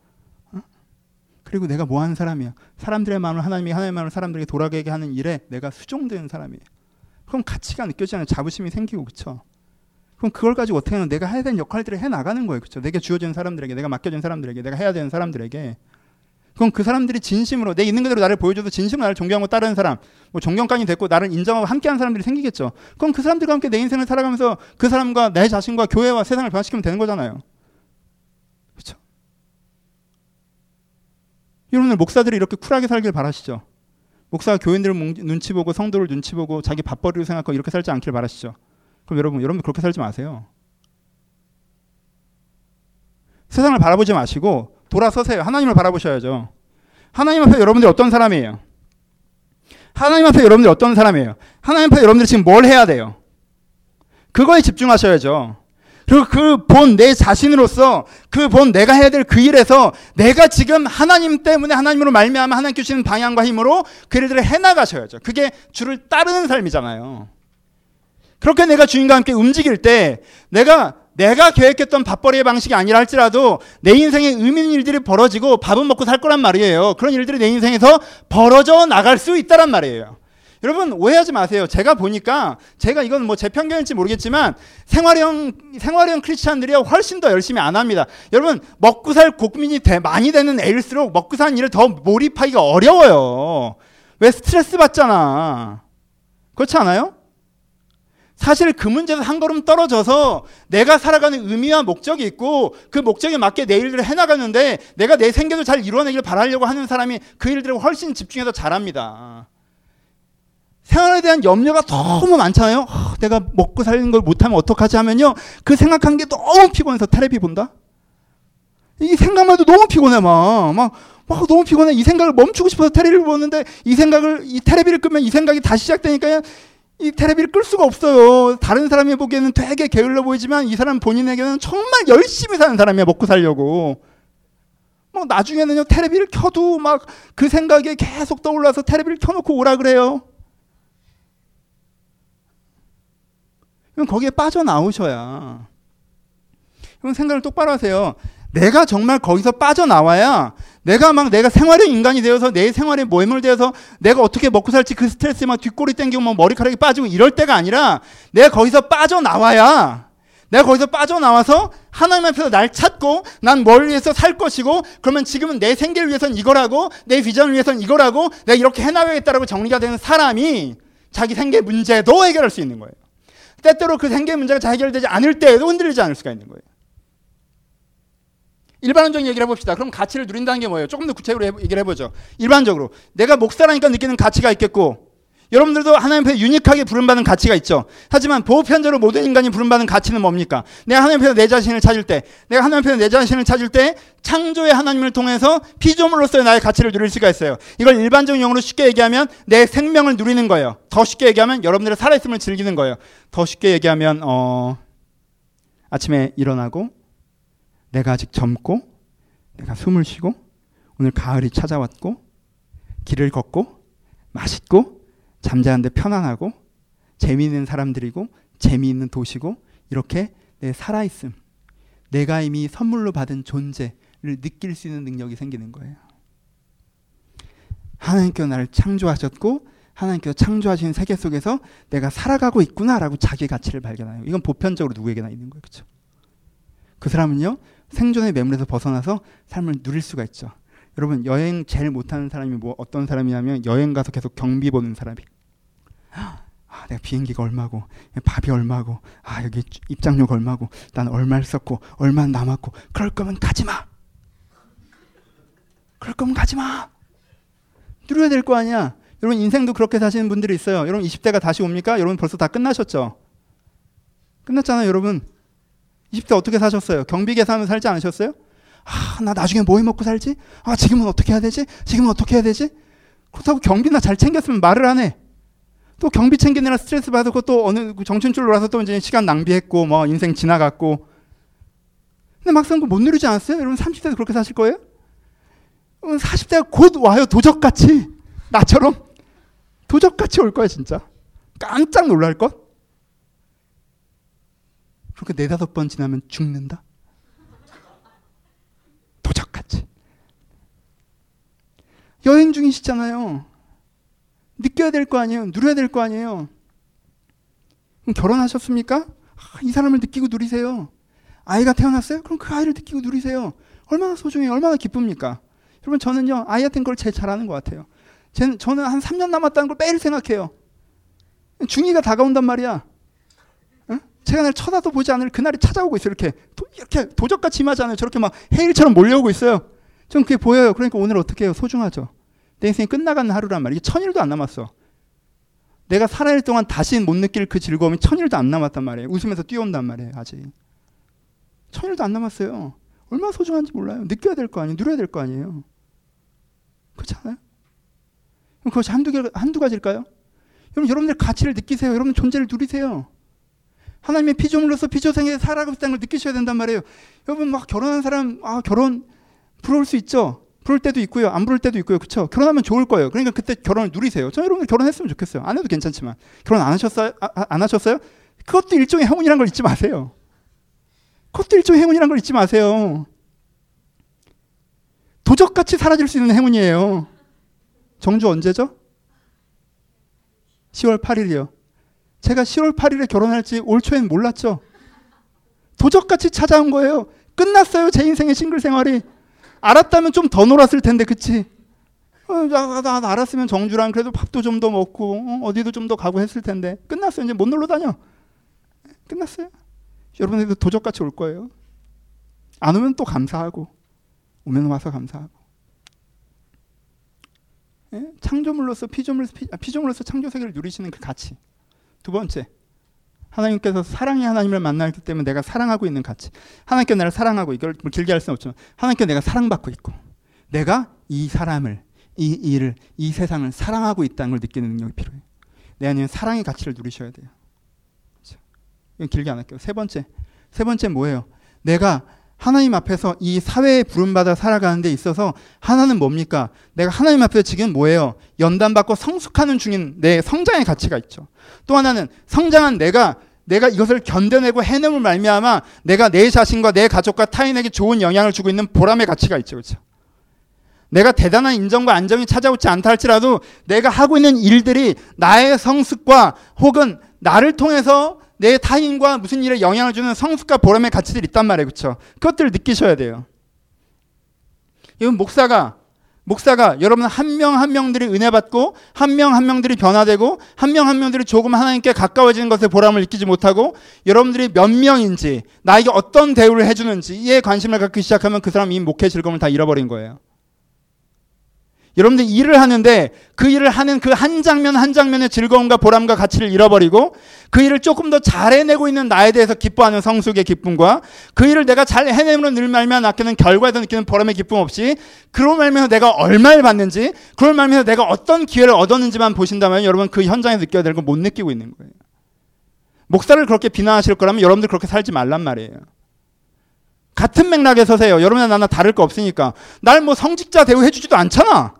그리고 내가 뭐 하는 사람이야? 사람들의 마음을 하나님이 하나님의 마음을 사람들에게 돌아가게 하는 일에 내가 수종되는 사람이에요. 그럼 가치가 느껴지잖아요. 자부심이 생기고 그렇죠. 그럼 그걸 가지고 어떻게 하면 내가 해야 되는 역할들을 해나가는 거예요. 그렇죠. 내게 주어진 사람들에게 내가 맡겨진 사람들에게 내가 해야 되는 사람들에게 그럼 그 사람들이 진심으로 내 있는 그대로 나를 보여줘서 진심으로 나를 존경하고 따르는 사람 뭐 존경감이 됐고 나를 인정하고 함께하는 사람들이 생기겠죠. 그럼 그 사람들과 함께 내 인생을 살아가면서 그 사람과 내 자신과 교회와 세상을 변화시키면 되는 거잖아요. 그렇죠. 여러분들 목사들이 이렇게 쿨하게 살길 바라시죠. 목사가 교인들을 눈치 보고 성도를 눈치 보고 자기 밥벌이로 생각하고 이렇게 살지 않길 바라시죠. 그럼 여러분, 여러분 그렇게 살지 마세요. 세상을 바라보지 마시고 돌아서세요. 하나님을 바라보셔야죠. 하나님 앞에 여러분들이 어떤 사람이에요? 하나님 앞에 여러분들이 어떤 사람이에요? 하나님 앞에 여러분들이 지금 뭘 해야 돼요? 그거에 집중하셔야죠. 그리고 그 본 내 자신으로서 그 본 내가 해야 될 그 일에서 내가 지금 하나님 때문에 하나님으로 말미암아 하나님께 주시는 방향과 힘으로 그 일들을 해나가셔야죠. 그게 주를 따르는 삶이잖아요. 그렇게 내가 주님과 함께 움직일 때 내가 내가 계획했던 밥벌이의 방식이 아니라 할지라도 내 인생에 의미 있는 일들이 벌어지고 밥은 먹고 살 거란 말이에요. 그런 일들이 내 인생에서 벌어져 나갈 수 있다란 말이에요. 여러분 오해하지 마세요. 제가 보니까 제가 이건 뭐 제 편견일지 모르겠지만 생활형 생활형 크리스찬들이 훨씬 더 열심히 안 합니다. 여러분 먹고 살 국민이 대, 많이 되는 애일수록 먹고 사는 일을 더 몰입하기가 어려워요. 왜? 스트레스 받잖아. 그렇지 않아요? 사실 그 문제에서 한 걸음 떨어져서 내가 살아가는 의미와 목적이 있고 그 목적에 맞게 내 일들을 해나가는데 내가 내 생계도 잘 이루어내길 바라려고 하는 사람이 그 일들을 훨씬 집중해서 잘합니다. 생활에 대한 염려가 너무 많잖아요. 어, 내가 먹고 살리는 걸 못하면 어떡하지 하면요. 그 생각하는 게 너무 피곤해서 테레비 본다? 이 생각만 해도 너무 피곤해 막. 막, 막 너무 피곤해. 이 생각을 멈추고 싶어서 테레비를 보는데 이 생각을 이 테레비를 끄면 이 생각이 다시 시작되니까 이 테레비를 끌 수가 없어요. 다른 사람이 보기에는 되게 게을러 보이지만 이 사람 본인에게는 정말 열심히 사는 사람이야. 먹고 살려고. 막 나중에는요 테레비를 켜도 막 그 생각이 계속 떠올라서 테레비를 켜놓고 오라 그래요. 그럼 거기에 빠져나오셔야. 그럼 생각을 똑바로 하세요. 내가 정말 거기서 빠져나와야 내가 막 내가 생활의 인간이 되어서 내 생활에 모멸되어서 내가 어떻게 먹고 살지 그 스트레스에 막 뒷골이 땡기고 막 머리카락이 빠지고 이럴 때가 아니라 내가 거기서 빠져나와야 내가 거기서 빠져나와서 하나님 앞에서 날 찾고 난 뭘 위해서 살 것이고 그러면 지금은 내 생계를 위해서는 이거라고 내 비전을 위해서는 이거라고 내가 이렇게 해나가겠다라고 정리가 되는 사람이 자기 생계 문제도 해결할 수 있는 거예요. 때때로 그 생계 문제가 잘 해결되지 않을 때에도 흔들리지 않을 수가 있는 거예요. 일반적인 얘기를 해봅시다. 그럼 가치를 누린다는 게 뭐예요? 조금 더 구체적으로 해, 얘기를 해보죠. 일반적으로 내가 목사라니까 느끼는 가치가 있겠고, 여러분들도 하나님 앞에 유니크하게 부름받은 가치가 있죠. 하지만 보편적으로 모든 인간이 부름받은 가치는 뭡니까? 내가 하나님 앞에서 내 자신을 찾을 때, 내가 하나님 앞에서 내 자신을 찾을 때 창조의 하나님을 통해서 피조물로서의 나의 가치를 누릴 수가 있어요. 이걸 일반적인 용어로 쉽게 얘기하면 내 생명을 누리는 거예요. 더 쉽게 얘기하면 여러분들의 살아있음을 즐기는 거예요. 더 쉽게 얘기하면 어, 아침에 일어나고 내가 아직 젊고 내가 숨을 쉬고 오늘 가을이 찾아왔고 길을 걷고 맛있고 잠자는데 편안하고 재미있는 사람들이고 재미있는 도시고 이렇게 내 살아있음, 내가 이미 선물로 받은 존재를 느낄 수 있는 능력이 생기는 거예요. 하나님께서 나를 창조하셨고 하나님께서 창조하신 세계 속에서 내가 살아가고 있구나라고 자기의 가치를 발견해요. 이건 보편적으로 누구에게나 있는 거예요. 그렇죠? 그 사람은요 생존의 매물에서 벗어나서 삶을 누릴 수가 있죠. 여러분 여행 제일 못하는 사람이 뭐 어떤 사람이냐면 여행 가서 계속 경비 보는 사람이. 아, 내가 비행기가 얼마고 밥이 얼마고 아 여기 입장료가 얼마고 난 얼마를 썼고 얼마 남았고 그럴 거면 가지마. 그럴 거면 가지마. 누려야 될 거 아니야. 여러분 인생도 그렇게 사시는 분들이 있어요. 여러분 이십 대가 다시 옵니까? 여러분 벌써 다 끝나셨죠? 끝났잖아요. 여러분 이십 대 어떻게 사셨어요? 경비 계산을 살지 않으셨어요? 아, 나 나중에 뭐 해 먹고 살지? 아, 지금은 어떻게 해야 되지? 지금은 어떻게 해야 되지? 그렇다고 경비나 잘 챙겼으면 말을 안 해. 또 경비 챙기느라 스트레스 받고 또 어느 정신줄 놀아서 또 이제 시간 낭비했고 뭐 인생 지나갔고. 근데 막상 못 누리지 않았어요? 여러분 삼십 대도 그렇게 사실 거예요? 사십 대가 곧 와요. 도적같이. 나처럼. 도적같이 올 거야 진짜. 깜짝 놀랄 것. 그렇게 네다섯 번 지나면 죽는다. 도적같이. 여행 중이시잖아요. 느껴야 될 거 아니에요. 누려야 될 거 아니에요. 그럼 결혼하셨습니까? 아, 이 사람을 느끼고 누리세요. 아이가 태어났어요? 그럼 그 아이를 느끼고 누리세요. 얼마나 소중해요. 얼마나 기쁩니까? 여러분 저는요 아이한테 그걸 제일 잘하는 것 같아요. 저는, 저는 한 삼 년 남았다는 걸 매일 생각해요. 중이가 다가온단 말이야. 응? 제가 날 쳐다도 보지 않을 그날이 찾아오고 있어요. 이렇게 도, 이렇게 도적같이 임하잖아요. 저렇게 막 해일처럼 몰려오고 있어요. 전 그게 보여요. 그러니까 오늘 어떻게 해요? 소중하죠. 내 인생이 끝나가는 하루란 말이에요. 이게 천일도 안 남았어. 내가 살아일 동안 다시는 못 느낄 그 즐거움이 천일도 안 남았단 말이에요. 웃으면서 뛰어온단 말이에요. 아직. 천일도 안 남았어요. 얼마나 소중한지 몰라요. 느껴야 될 거 아니에요. 누려야 될 거 아니에요. 그렇지 않아요? 그럼 그것이 한두, 개, 한두 가지일까요? 여러분, 여러분들 가치를 느끼세요. 여러분 존재를 누리세요. 하나님의 피조물로서 피조생에 살아가고 있다는 걸 느끼셔야 된단 말이에요. 여러분 막 결혼한 사람 아 결혼 부러울 수 있죠. 부를 때도 있고요. 안 부를 때도 있고요. 그렇죠? 결혼하면 좋을 거예요. 그러니까 그때 결혼을 누리세요. 저 여러분들 결혼했으면 좋겠어요. 안 해도 괜찮지만. 결혼 안 하셨어요? 아, 안 하셨어요? 그것도 일종의 행운이란 걸 잊지 마세요. 그것도 일종의 행운이란 걸 잊지 마세요. 도적같이 사라질 수 있는 행운이에요. 정주 언제죠? 시월 팔일이요. 제가 시월 팔일에 결혼할지 올 초엔 몰랐죠. 도적같이 찾아온 거예요. 끝났어요. 제 인생의 싱글 생활이. 알았다면 좀 더 놀았을 텐데, 그치? 어, 나, 나, 나 알았으면 정주랑 그래도 밥도 좀 더 먹고 어, 어디도 좀 더 가고 했을 텐데. 끝났어요. 이제 못 놀러 다녀. 끝났어요. 여러분들도 도적같이 올 거예요. 안 오면 또 감사하고 오면 와서 감사하고. 예? 창조물로서 피조물, 피, 피조물로서 창조 세계를 누리시는 그 가치. 두 번째, 하나님께서 사랑의 하나님을 만나기 때문에 내가 사랑하고 있는 가치. 하나님께서 나를 사랑하고, 이걸 길게 할 수는 없지만 하나님께서 내가 사랑받고 있고 내가 이 사람을, 이 일을, 이 세상을 사랑하고 있다는 걸 느끼는 능력이 필요해요. 내 안에는 사랑의 가치를 누리셔야 돼요. 그렇죠? 이건 길게 안 할게요. 세 번째, 세 번째 뭐예요? 내가 하나님 앞에서 이 사회에 부름받아 살아가는 데 있어서 하나는 뭡니까? 내가 하나님 앞에서 지금 뭐예요? 연단받고 성숙하는 중인 내 성장의 가치가 있죠. 또 하나는 성장한 내가 내가 이것을 견뎌내고 해냄을 말미암아 내가 내 자신과 내 가족과 타인에게 좋은 영향을 주고 있는 보람의 가치가 있죠. 그렇죠? 내가 대단한 인정과 안정이 찾아오지 않다 할지라도 내가 하고 있는 일들이 나의 성숙과 혹은 나를 통해서 내 타인과 무슨 일에 영향을 주는 성숙과 보람의 가치들이 있단 말이에요. 그렇죠? 그것들을 느끼셔야 돼요. 이건 목사가 목사가 여러분 한 명 한 명들이 은혜 받고 한 명 한 명들이 변화되고 한 명 한 명들이 조금 하나님께 가까워지는 것에 보람을 느끼지 못하고 여러분들이 몇 명인지 나에게 어떤 대우를 해주는지에 관심을 갖기 시작하면 그 사람이 이미 목회 즐거움을 다 잃어버린 거예요. 여러분들이 일을 하는데 그 일을 하는 그 한 장면 한 장면의 즐거움과 보람과 가치를 잃어버리고 그 일을 조금 더 잘 해내고 있는 나에 대해서 기뻐하는 성숙의 기쁨과 그 일을 내가 잘 해내므로 늘 말미암아 낳기는 결과에서 느끼는 보람의 기쁨 없이 그로 말미암아 내가 얼마를 받는지 그로 말미암아 내가 어떤 기회를 얻었는지만 보신다면 여러분 그 현장에서 느껴야 될 걸 못 느끼고 있는 거예요. 목사를 그렇게 비난하실 거라면 여러분들 그렇게 살지 말란 말이에요. 같은 맥락에 서세요. 여러분이나 나나 다를 거 없으니까. 날 뭐 성직자 대우해주지도 않잖아.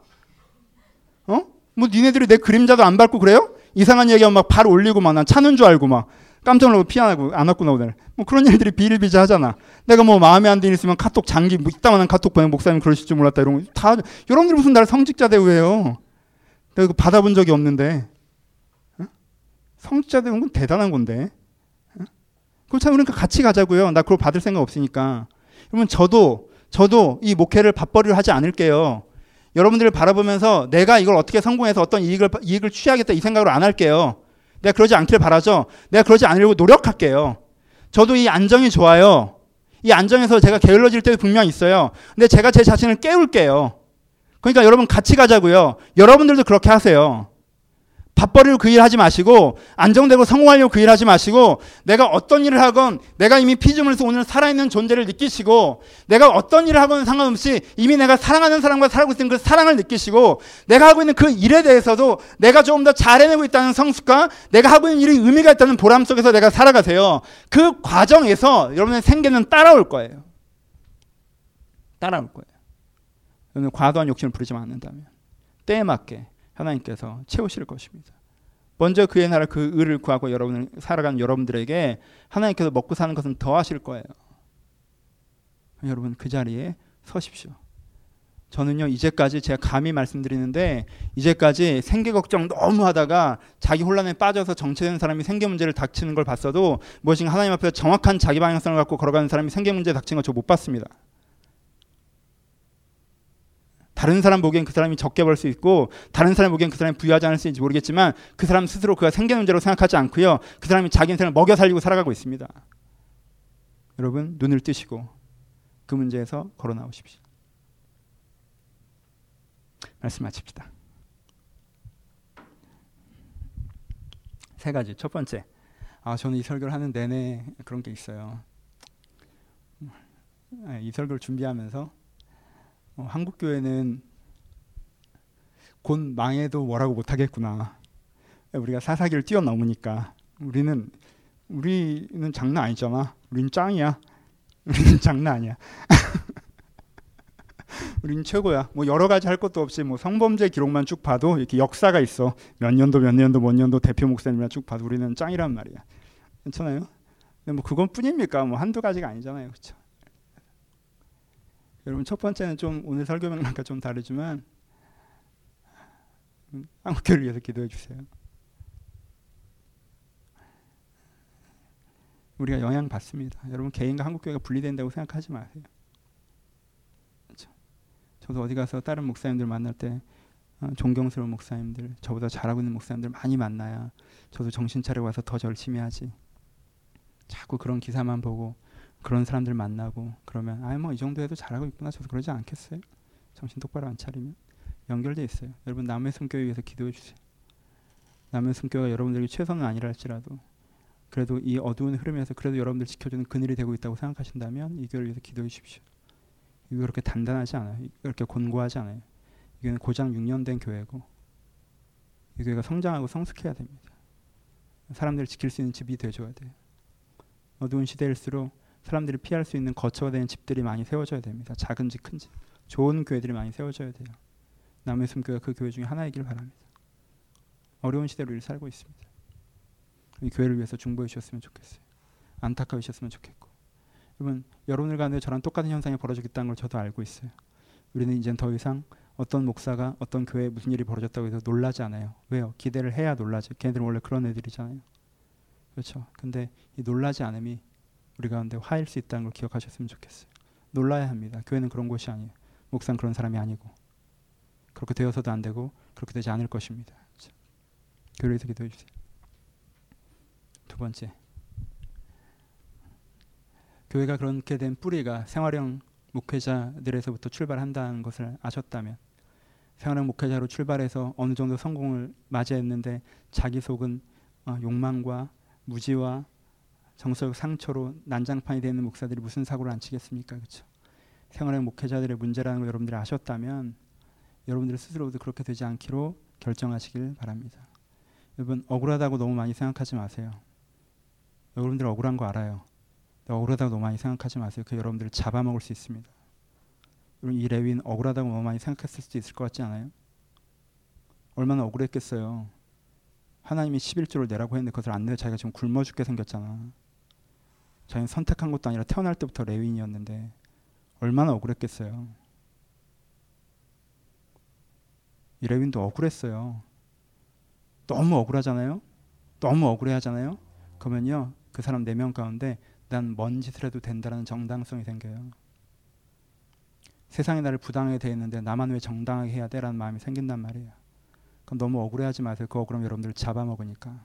어? 뭐 니네들이 내 그림자도 안 밟고 그래요? 이상한 얘기하면 막 발 올리고 막 난 차는 줄 알고 막 깜짝 놀라고 피하고 안 왔구나 오늘. 뭐 그런 일들이 비일비재하잖아. 내가 뭐 마음에 안 드는 있으면 카톡 장기 뭐 이따만한 카톡 보내 목사님 그러실 줄 몰랐다 이런 거 다 여러분들 무슨 날 성직자 대우해요? 내가 이거 받아본 적이 없는데. 어? 성직자 대우는 건 대단한 건데. 어? 그럼 참 그러니까 같이 가자고요. 나 그걸 받을 생각 없으니까. 그러면 저도 저도 이 목회를 밥벌이를 하지 않을게요. 여러분들을 바라보면서 내가 이걸 어떻게 성공해서 어떤 이익을, 이익을 취하겠다 이 생각으로 안 할게요. 내가 그러지 않기를 바라죠. 내가 그러지 않으려고 노력할게요. 저도 이 안정이 좋아요. 이 안정에서 제가 게을러질 때도 분명히 있어요. 근데 제가 제 자신을 깨울게요. 그러니까 여러분 같이 가자고요. 여러분들도 그렇게 하세요. 밥벌이로 그 일 하지 마시고 안정되고 성공하려고 그 일 하지 마시고 내가 어떤 일을 하건 내가 이미 피조물에서 오늘 살아있는 존재를 느끼시고 내가 어떤 일을 하건 상관없이 이미 내가 사랑하는 사람과 살고 있는 그 사랑을 느끼시고 내가 하고 있는 그 일에 대해서도 내가 조금 더 잘해내고 있다는 성숙과 내가 하고 있는 일이 의미가 있다는 보람 속에서 내가 살아가세요. 그 과정에서 여러분의 생계는 따라올 거예요. 따라올 거예요. 여러분 과도한 욕심을 부리지 않는다면 때에 맞게 하나님께서 채우실 것입니다. 먼저 그의 나라 그 의를 구하고 여러분을 살아가는 여러분들에게 하나님께서 먹고 사는 것은 더 하실 거예요. 여러분 그 자리에 서십시오. 저는요 이제까지 제가 감히 말씀드리는데 이제까지 생계 걱정 너무 하다가 자기 혼란에 빠져서 정체된 사람이 생계 문제를 닥치는 걸 봤어도 무엇인가 하나님 앞에서 정확한 자기 방향성을 갖고 걸어가는 사람이 생계 문제에 닥치는 거 저 못 봤습니다. 다른 사람 보기엔 그 사람이 적게 벌 수 있고 다른 사람 보기엔 그 사람이 부유하지 않을 수 있는지 모르겠지만 그 사람 스스로 그가 생계 문제로 생각하지 않고요. 그 사람이 자기 인생을 먹여 살리고 살아가고 있습니다. 여러분 눈을 뜨시고 그 문제에서 걸어 나오십시오. 말씀 마칩시다. 세 가지. 첫 번째, 아 저는 이 설교를 하는 내내 그런 게 있어요. 이 설교를 준비하면서 어, 한국 교회는 곧 망해도 뭐라고 못하겠구나. 우리가 사사기를 뛰어넘으니까 우리는 우리는 장난 아니잖아. 우리는 짱이야. 우리는 장난 아니야. 우리는 최고야. 뭐 여러 가지 할 것도 없이 뭐 성범죄 기록만 쭉 봐도 이렇게 역사가 있어. 몇 년도 몇 년도 몇 년도 대표 목사님이랑 쭉 봐도 우리는 짱이란 말이야. 괜찮아요? 근데 뭐 그건 뿐입니까? 뭐 한두 가지가 아니잖아요, 그렇죠? 여러분 첫 번째는 좀 오늘 설교 맥락과 좀 다르지만 한국교회를 위해서 기도해 주세요. 우리가 영향 받습니다. 여러분 개인과 한국교회가 분리된다고 생각하지 마세요. 그렇죠? 저도 어디 가서 다른 목사님들 만날 때 어, 존경스러운 목사님들, 저보다 잘하고 있는 목사님들 많이 만나야 저도 정신 차리고 와서 더 열심히 하지. 자꾸 그런 기사만 보고 그런 사람들 만나고 그러면 아 뭐 이 정도 해도 잘하고 있구나 저도 그러지 않겠어요? 정신 똑바로 안 차리면 연결돼 있어요. 여러분 남의 숨교회 위해서 기도해 주세요. 남의 숨교회가 여러분들에게 최선은 아니라 할지라도 그래도 이 어두운 흐름에서 그래도 여러분들 지켜주는 그늘이 되고 있다고 생각하신다면 이 교회를 위해서 기도해 주십시오. 이 교회 그렇게 단단하지 않아요. 그렇게 곤고하지 않아요. 이 교회는 고작 육 년 된 교회고 이 교회가 성장하고 성숙해야 됩니다. 사람들을 지킬 수 있는 집이 되어줘야 돼요. 어두운 시대일수록 사람들이 피할 수 있는 거처가 되는 집들이 많이 세워져야 됩니다. 작은 집, 큰 집. 좋은 교회들이 많이 세워져야 돼요. 남의 숨교회가 그 교회 중에 하나이길 바랍니다. 어려운 시대로 우리를 살고 있습니다. 이 교회를 위해서 중보해 주셨으면 좋겠어요. 안타까워 주셨으면 좋겠고. 여러분, 여러분들 가운데 저랑 똑같은 현상이 벌어지겠다는 걸 저도 알고 있어요. 우리는 이젠 더 이상 어떤 목사가 어떤 교회에 무슨 일이 벌어졌다고 해서 놀라지 않아요. 왜요? 기대를 해야 놀라죠. 걔네들은 원래 그런 애들이잖아요. 그렇죠? 근데 이 놀라지 않음이 우리 가운데 화일 수 있다는 걸 기억하셨으면 좋겠어요. 놀라야 합니다. 교회는 그런 곳이 아니에요. 목사는 그런 사람이 아니고. 그렇게 되어서도 안 되고 그렇게 되지 않을 것입니다. 교회를 위해서 기도해 주세요. 두 번째, 교회가 그렇게 된 뿌리가 생활형 목회자들에서부터 출발한다는 것을 아셨다면, 생활형 목회자로 출발해서 어느 정도 성공을 맞이했는데 자기 속은 어, 욕망과 무지와 정서적 상처로 난장판이 되는 목사들이 무슨 사고를 안 치겠습니까? 그렇죠? 생활형 목회자들의 문제라는 걸 여러분들이 아셨다면 여러분들 스스로도 그렇게 되지 않기로 결정하시길 바랍니다. 여러분, 억울하다고 너무 많이 생각하지 마세요. 여러분들 억울한 거 알아요. 억울하다고 너무 많이 생각하지 마세요. 그 여러분들을 잡아먹을 수 있습니다. 여러분, 이 레위는 억울하다고 너무 많이 생각했을 수도 있을 것 같지 않아요? 얼마나 억울했겠어요. 하나님이 십일조를 내라고 했는데 그것을 안 내서 자기가 지금 굶어 죽게 생겼잖아. 자기는 선택한 것도 아니라 태어날 때부터 레위인이었는데 얼마나 억울했겠어요. 이 레위인도 억울했어요. 너무 억울하잖아요. 너무 억울해하잖아요. 그러면요, 그 사람 네 명 가운데 난 뭔 짓을 해도 된다라는 정당성이 생겨요. 세상이 나를 부당하게 돼 있는데 나만 왜 정당하게 해야 돼라는 마음이 생긴단 말이에요. 그럼 너무 억울해하지 마세요. 그 억울함 여러분들 잡아먹으니까.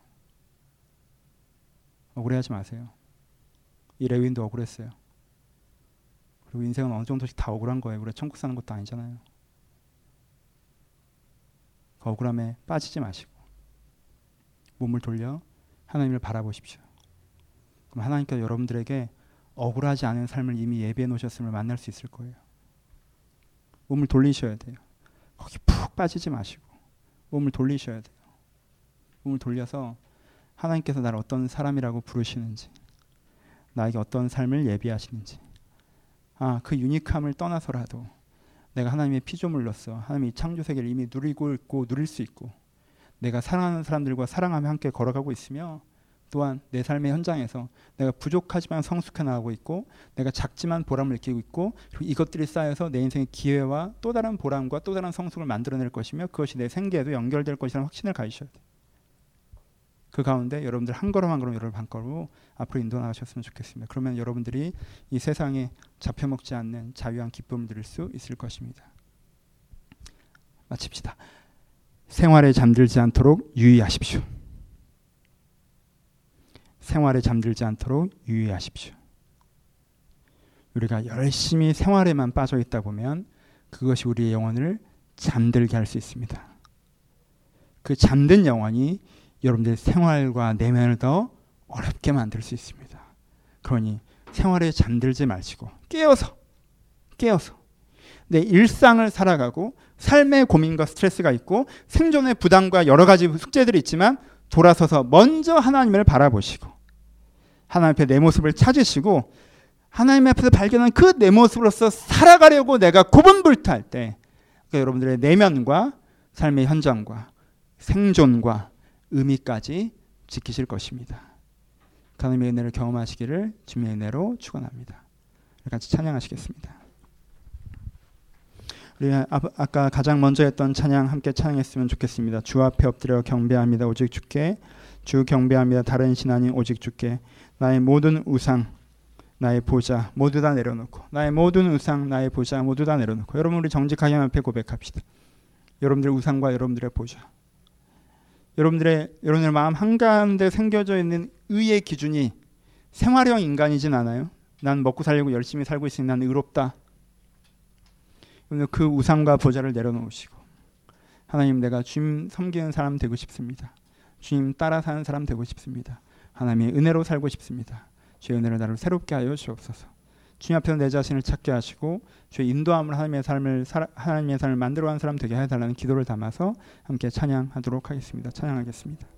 억울해하지 마세요. 이 레위인도 억울했어요. 그리고 인생은 어느 정도씩 다 억울한 거예요. 우리가 천국 사는 것도 아니잖아요. 그 억울함에 빠지지 마시고 몸을 돌려 하나님을 바라보십시오. 그럼 하나님께서 여러분들에게 억울하지 않은 삶을 이미 예비해 놓으셨음을 만날 수 있을 거예요. 몸을 돌리셔야 돼요. 거기 푹 빠지지 마시고 몸을 돌리셔야 돼요. 몸을 돌려서 하나님께서 나를 어떤 사람이라고 부르시는지, 나에게 어떤 삶을 예비하시는지, 아, 그 유니크함을 떠나서라도 내가 하나님의 피조물로서 하나님의 창조 세계를 이미 누리고 있고 누릴 수 있고, 내가 사랑하는 사람들과 사랑하며 함께 걸어가고 있으며, 또한 내 삶의 현장에서 내가 부족하지만 성숙해 나가고 있고, 내가 작지만 보람을 느끼고 있고, 그리고 이것들이 쌓여서 내 인생의 기회와 또 다른 보람과 또 다른 성숙을 만들어낼 것이며 그것이 내 생계에도 연결될 것이라는 확신을 가지셔야 돼요. 그 가운데 여러분들 한 걸음 한 걸음 여러분 한 걸음 앞으로 인도 나가셨으면 좋겠습니다. 그러면 여러분들이 이 세상에 잡혀먹지 않는 자유한 기쁨을 누릴 수 있을 것입니다. 마칩시다. 생활에 잠들지 않도록 유의하십시오. 생활에 잠들지 않도록 유의하십시오. 우리가 열심히 생활에만 빠져 있다 보면 그것이 우리의 영혼을 잠들게 할 수 있습니다. 그 잠든 영혼이 여러분들의 생활과 내면을 더 어렵게 만들 수 있습니다. 그러니 생활에 잠들지 마시고 깨어서 깨어서 내 일상을 살아가고 삶의 고민과 스트레스가 있고 생존의 부담과 여러 가지 숙제들이 있지만 돌아서서 먼저 하나님을 바라보시고 하나님 앞에 내 모습을 찾으시고 하나님 앞에서 발견한 그 내 모습으로서 살아가려고 내가 고분불투할 때 그러니까 여러분들의 내면과 삶의 현장과 생존과 의미까지 지키실 것입니다. 하나님의 은혜를 경험하시기를 주님의 은혜로 축원합니다. 같이 찬양하시겠습니다. 우리 아까 가장 먼저 했던 찬양 함께 찬양했으면 좋겠습니다. 주 앞에 엎드려 경배합니다. 오직 주께. 주 경배합니다. 다른 신 아닌 오직 주께. 나의 모든 우상, 나의 보좌 모두 다 내려놓고, 나의 모든 우상, 나의 보좌 모두 다 내려놓고, 여러분 우리 정직하게 하나님 앞에 고백합시다. 여러분들의 우상과 여러분들의 보좌, 여러분들의 여러분의 마음 한가운데 생겨져 있는 의의 기준이 생활형 인간이진 않아요. 난 먹고 살려고 열심히 살고 있으니 난 의롭다. 그 우상과 보좌를 내려놓으시고 하나님, 내가 주님 섬기는 사람 되고 싶습니다. 주님 따라 사는 사람 되고 싶습니다. 하나님의 은혜로 살고 싶습니다. 주의 은혜로 나를 새롭게 하여 주옵소서. 주님 앞에서 내 자신을 찾게 하시고 주의 인도함으로 하나님의 삶을 하나님의 삶을 만들어가는 사람 되게 해달라는 기도를 담아서 함께 찬양하도록 하겠습니다. 찬양하겠습니다.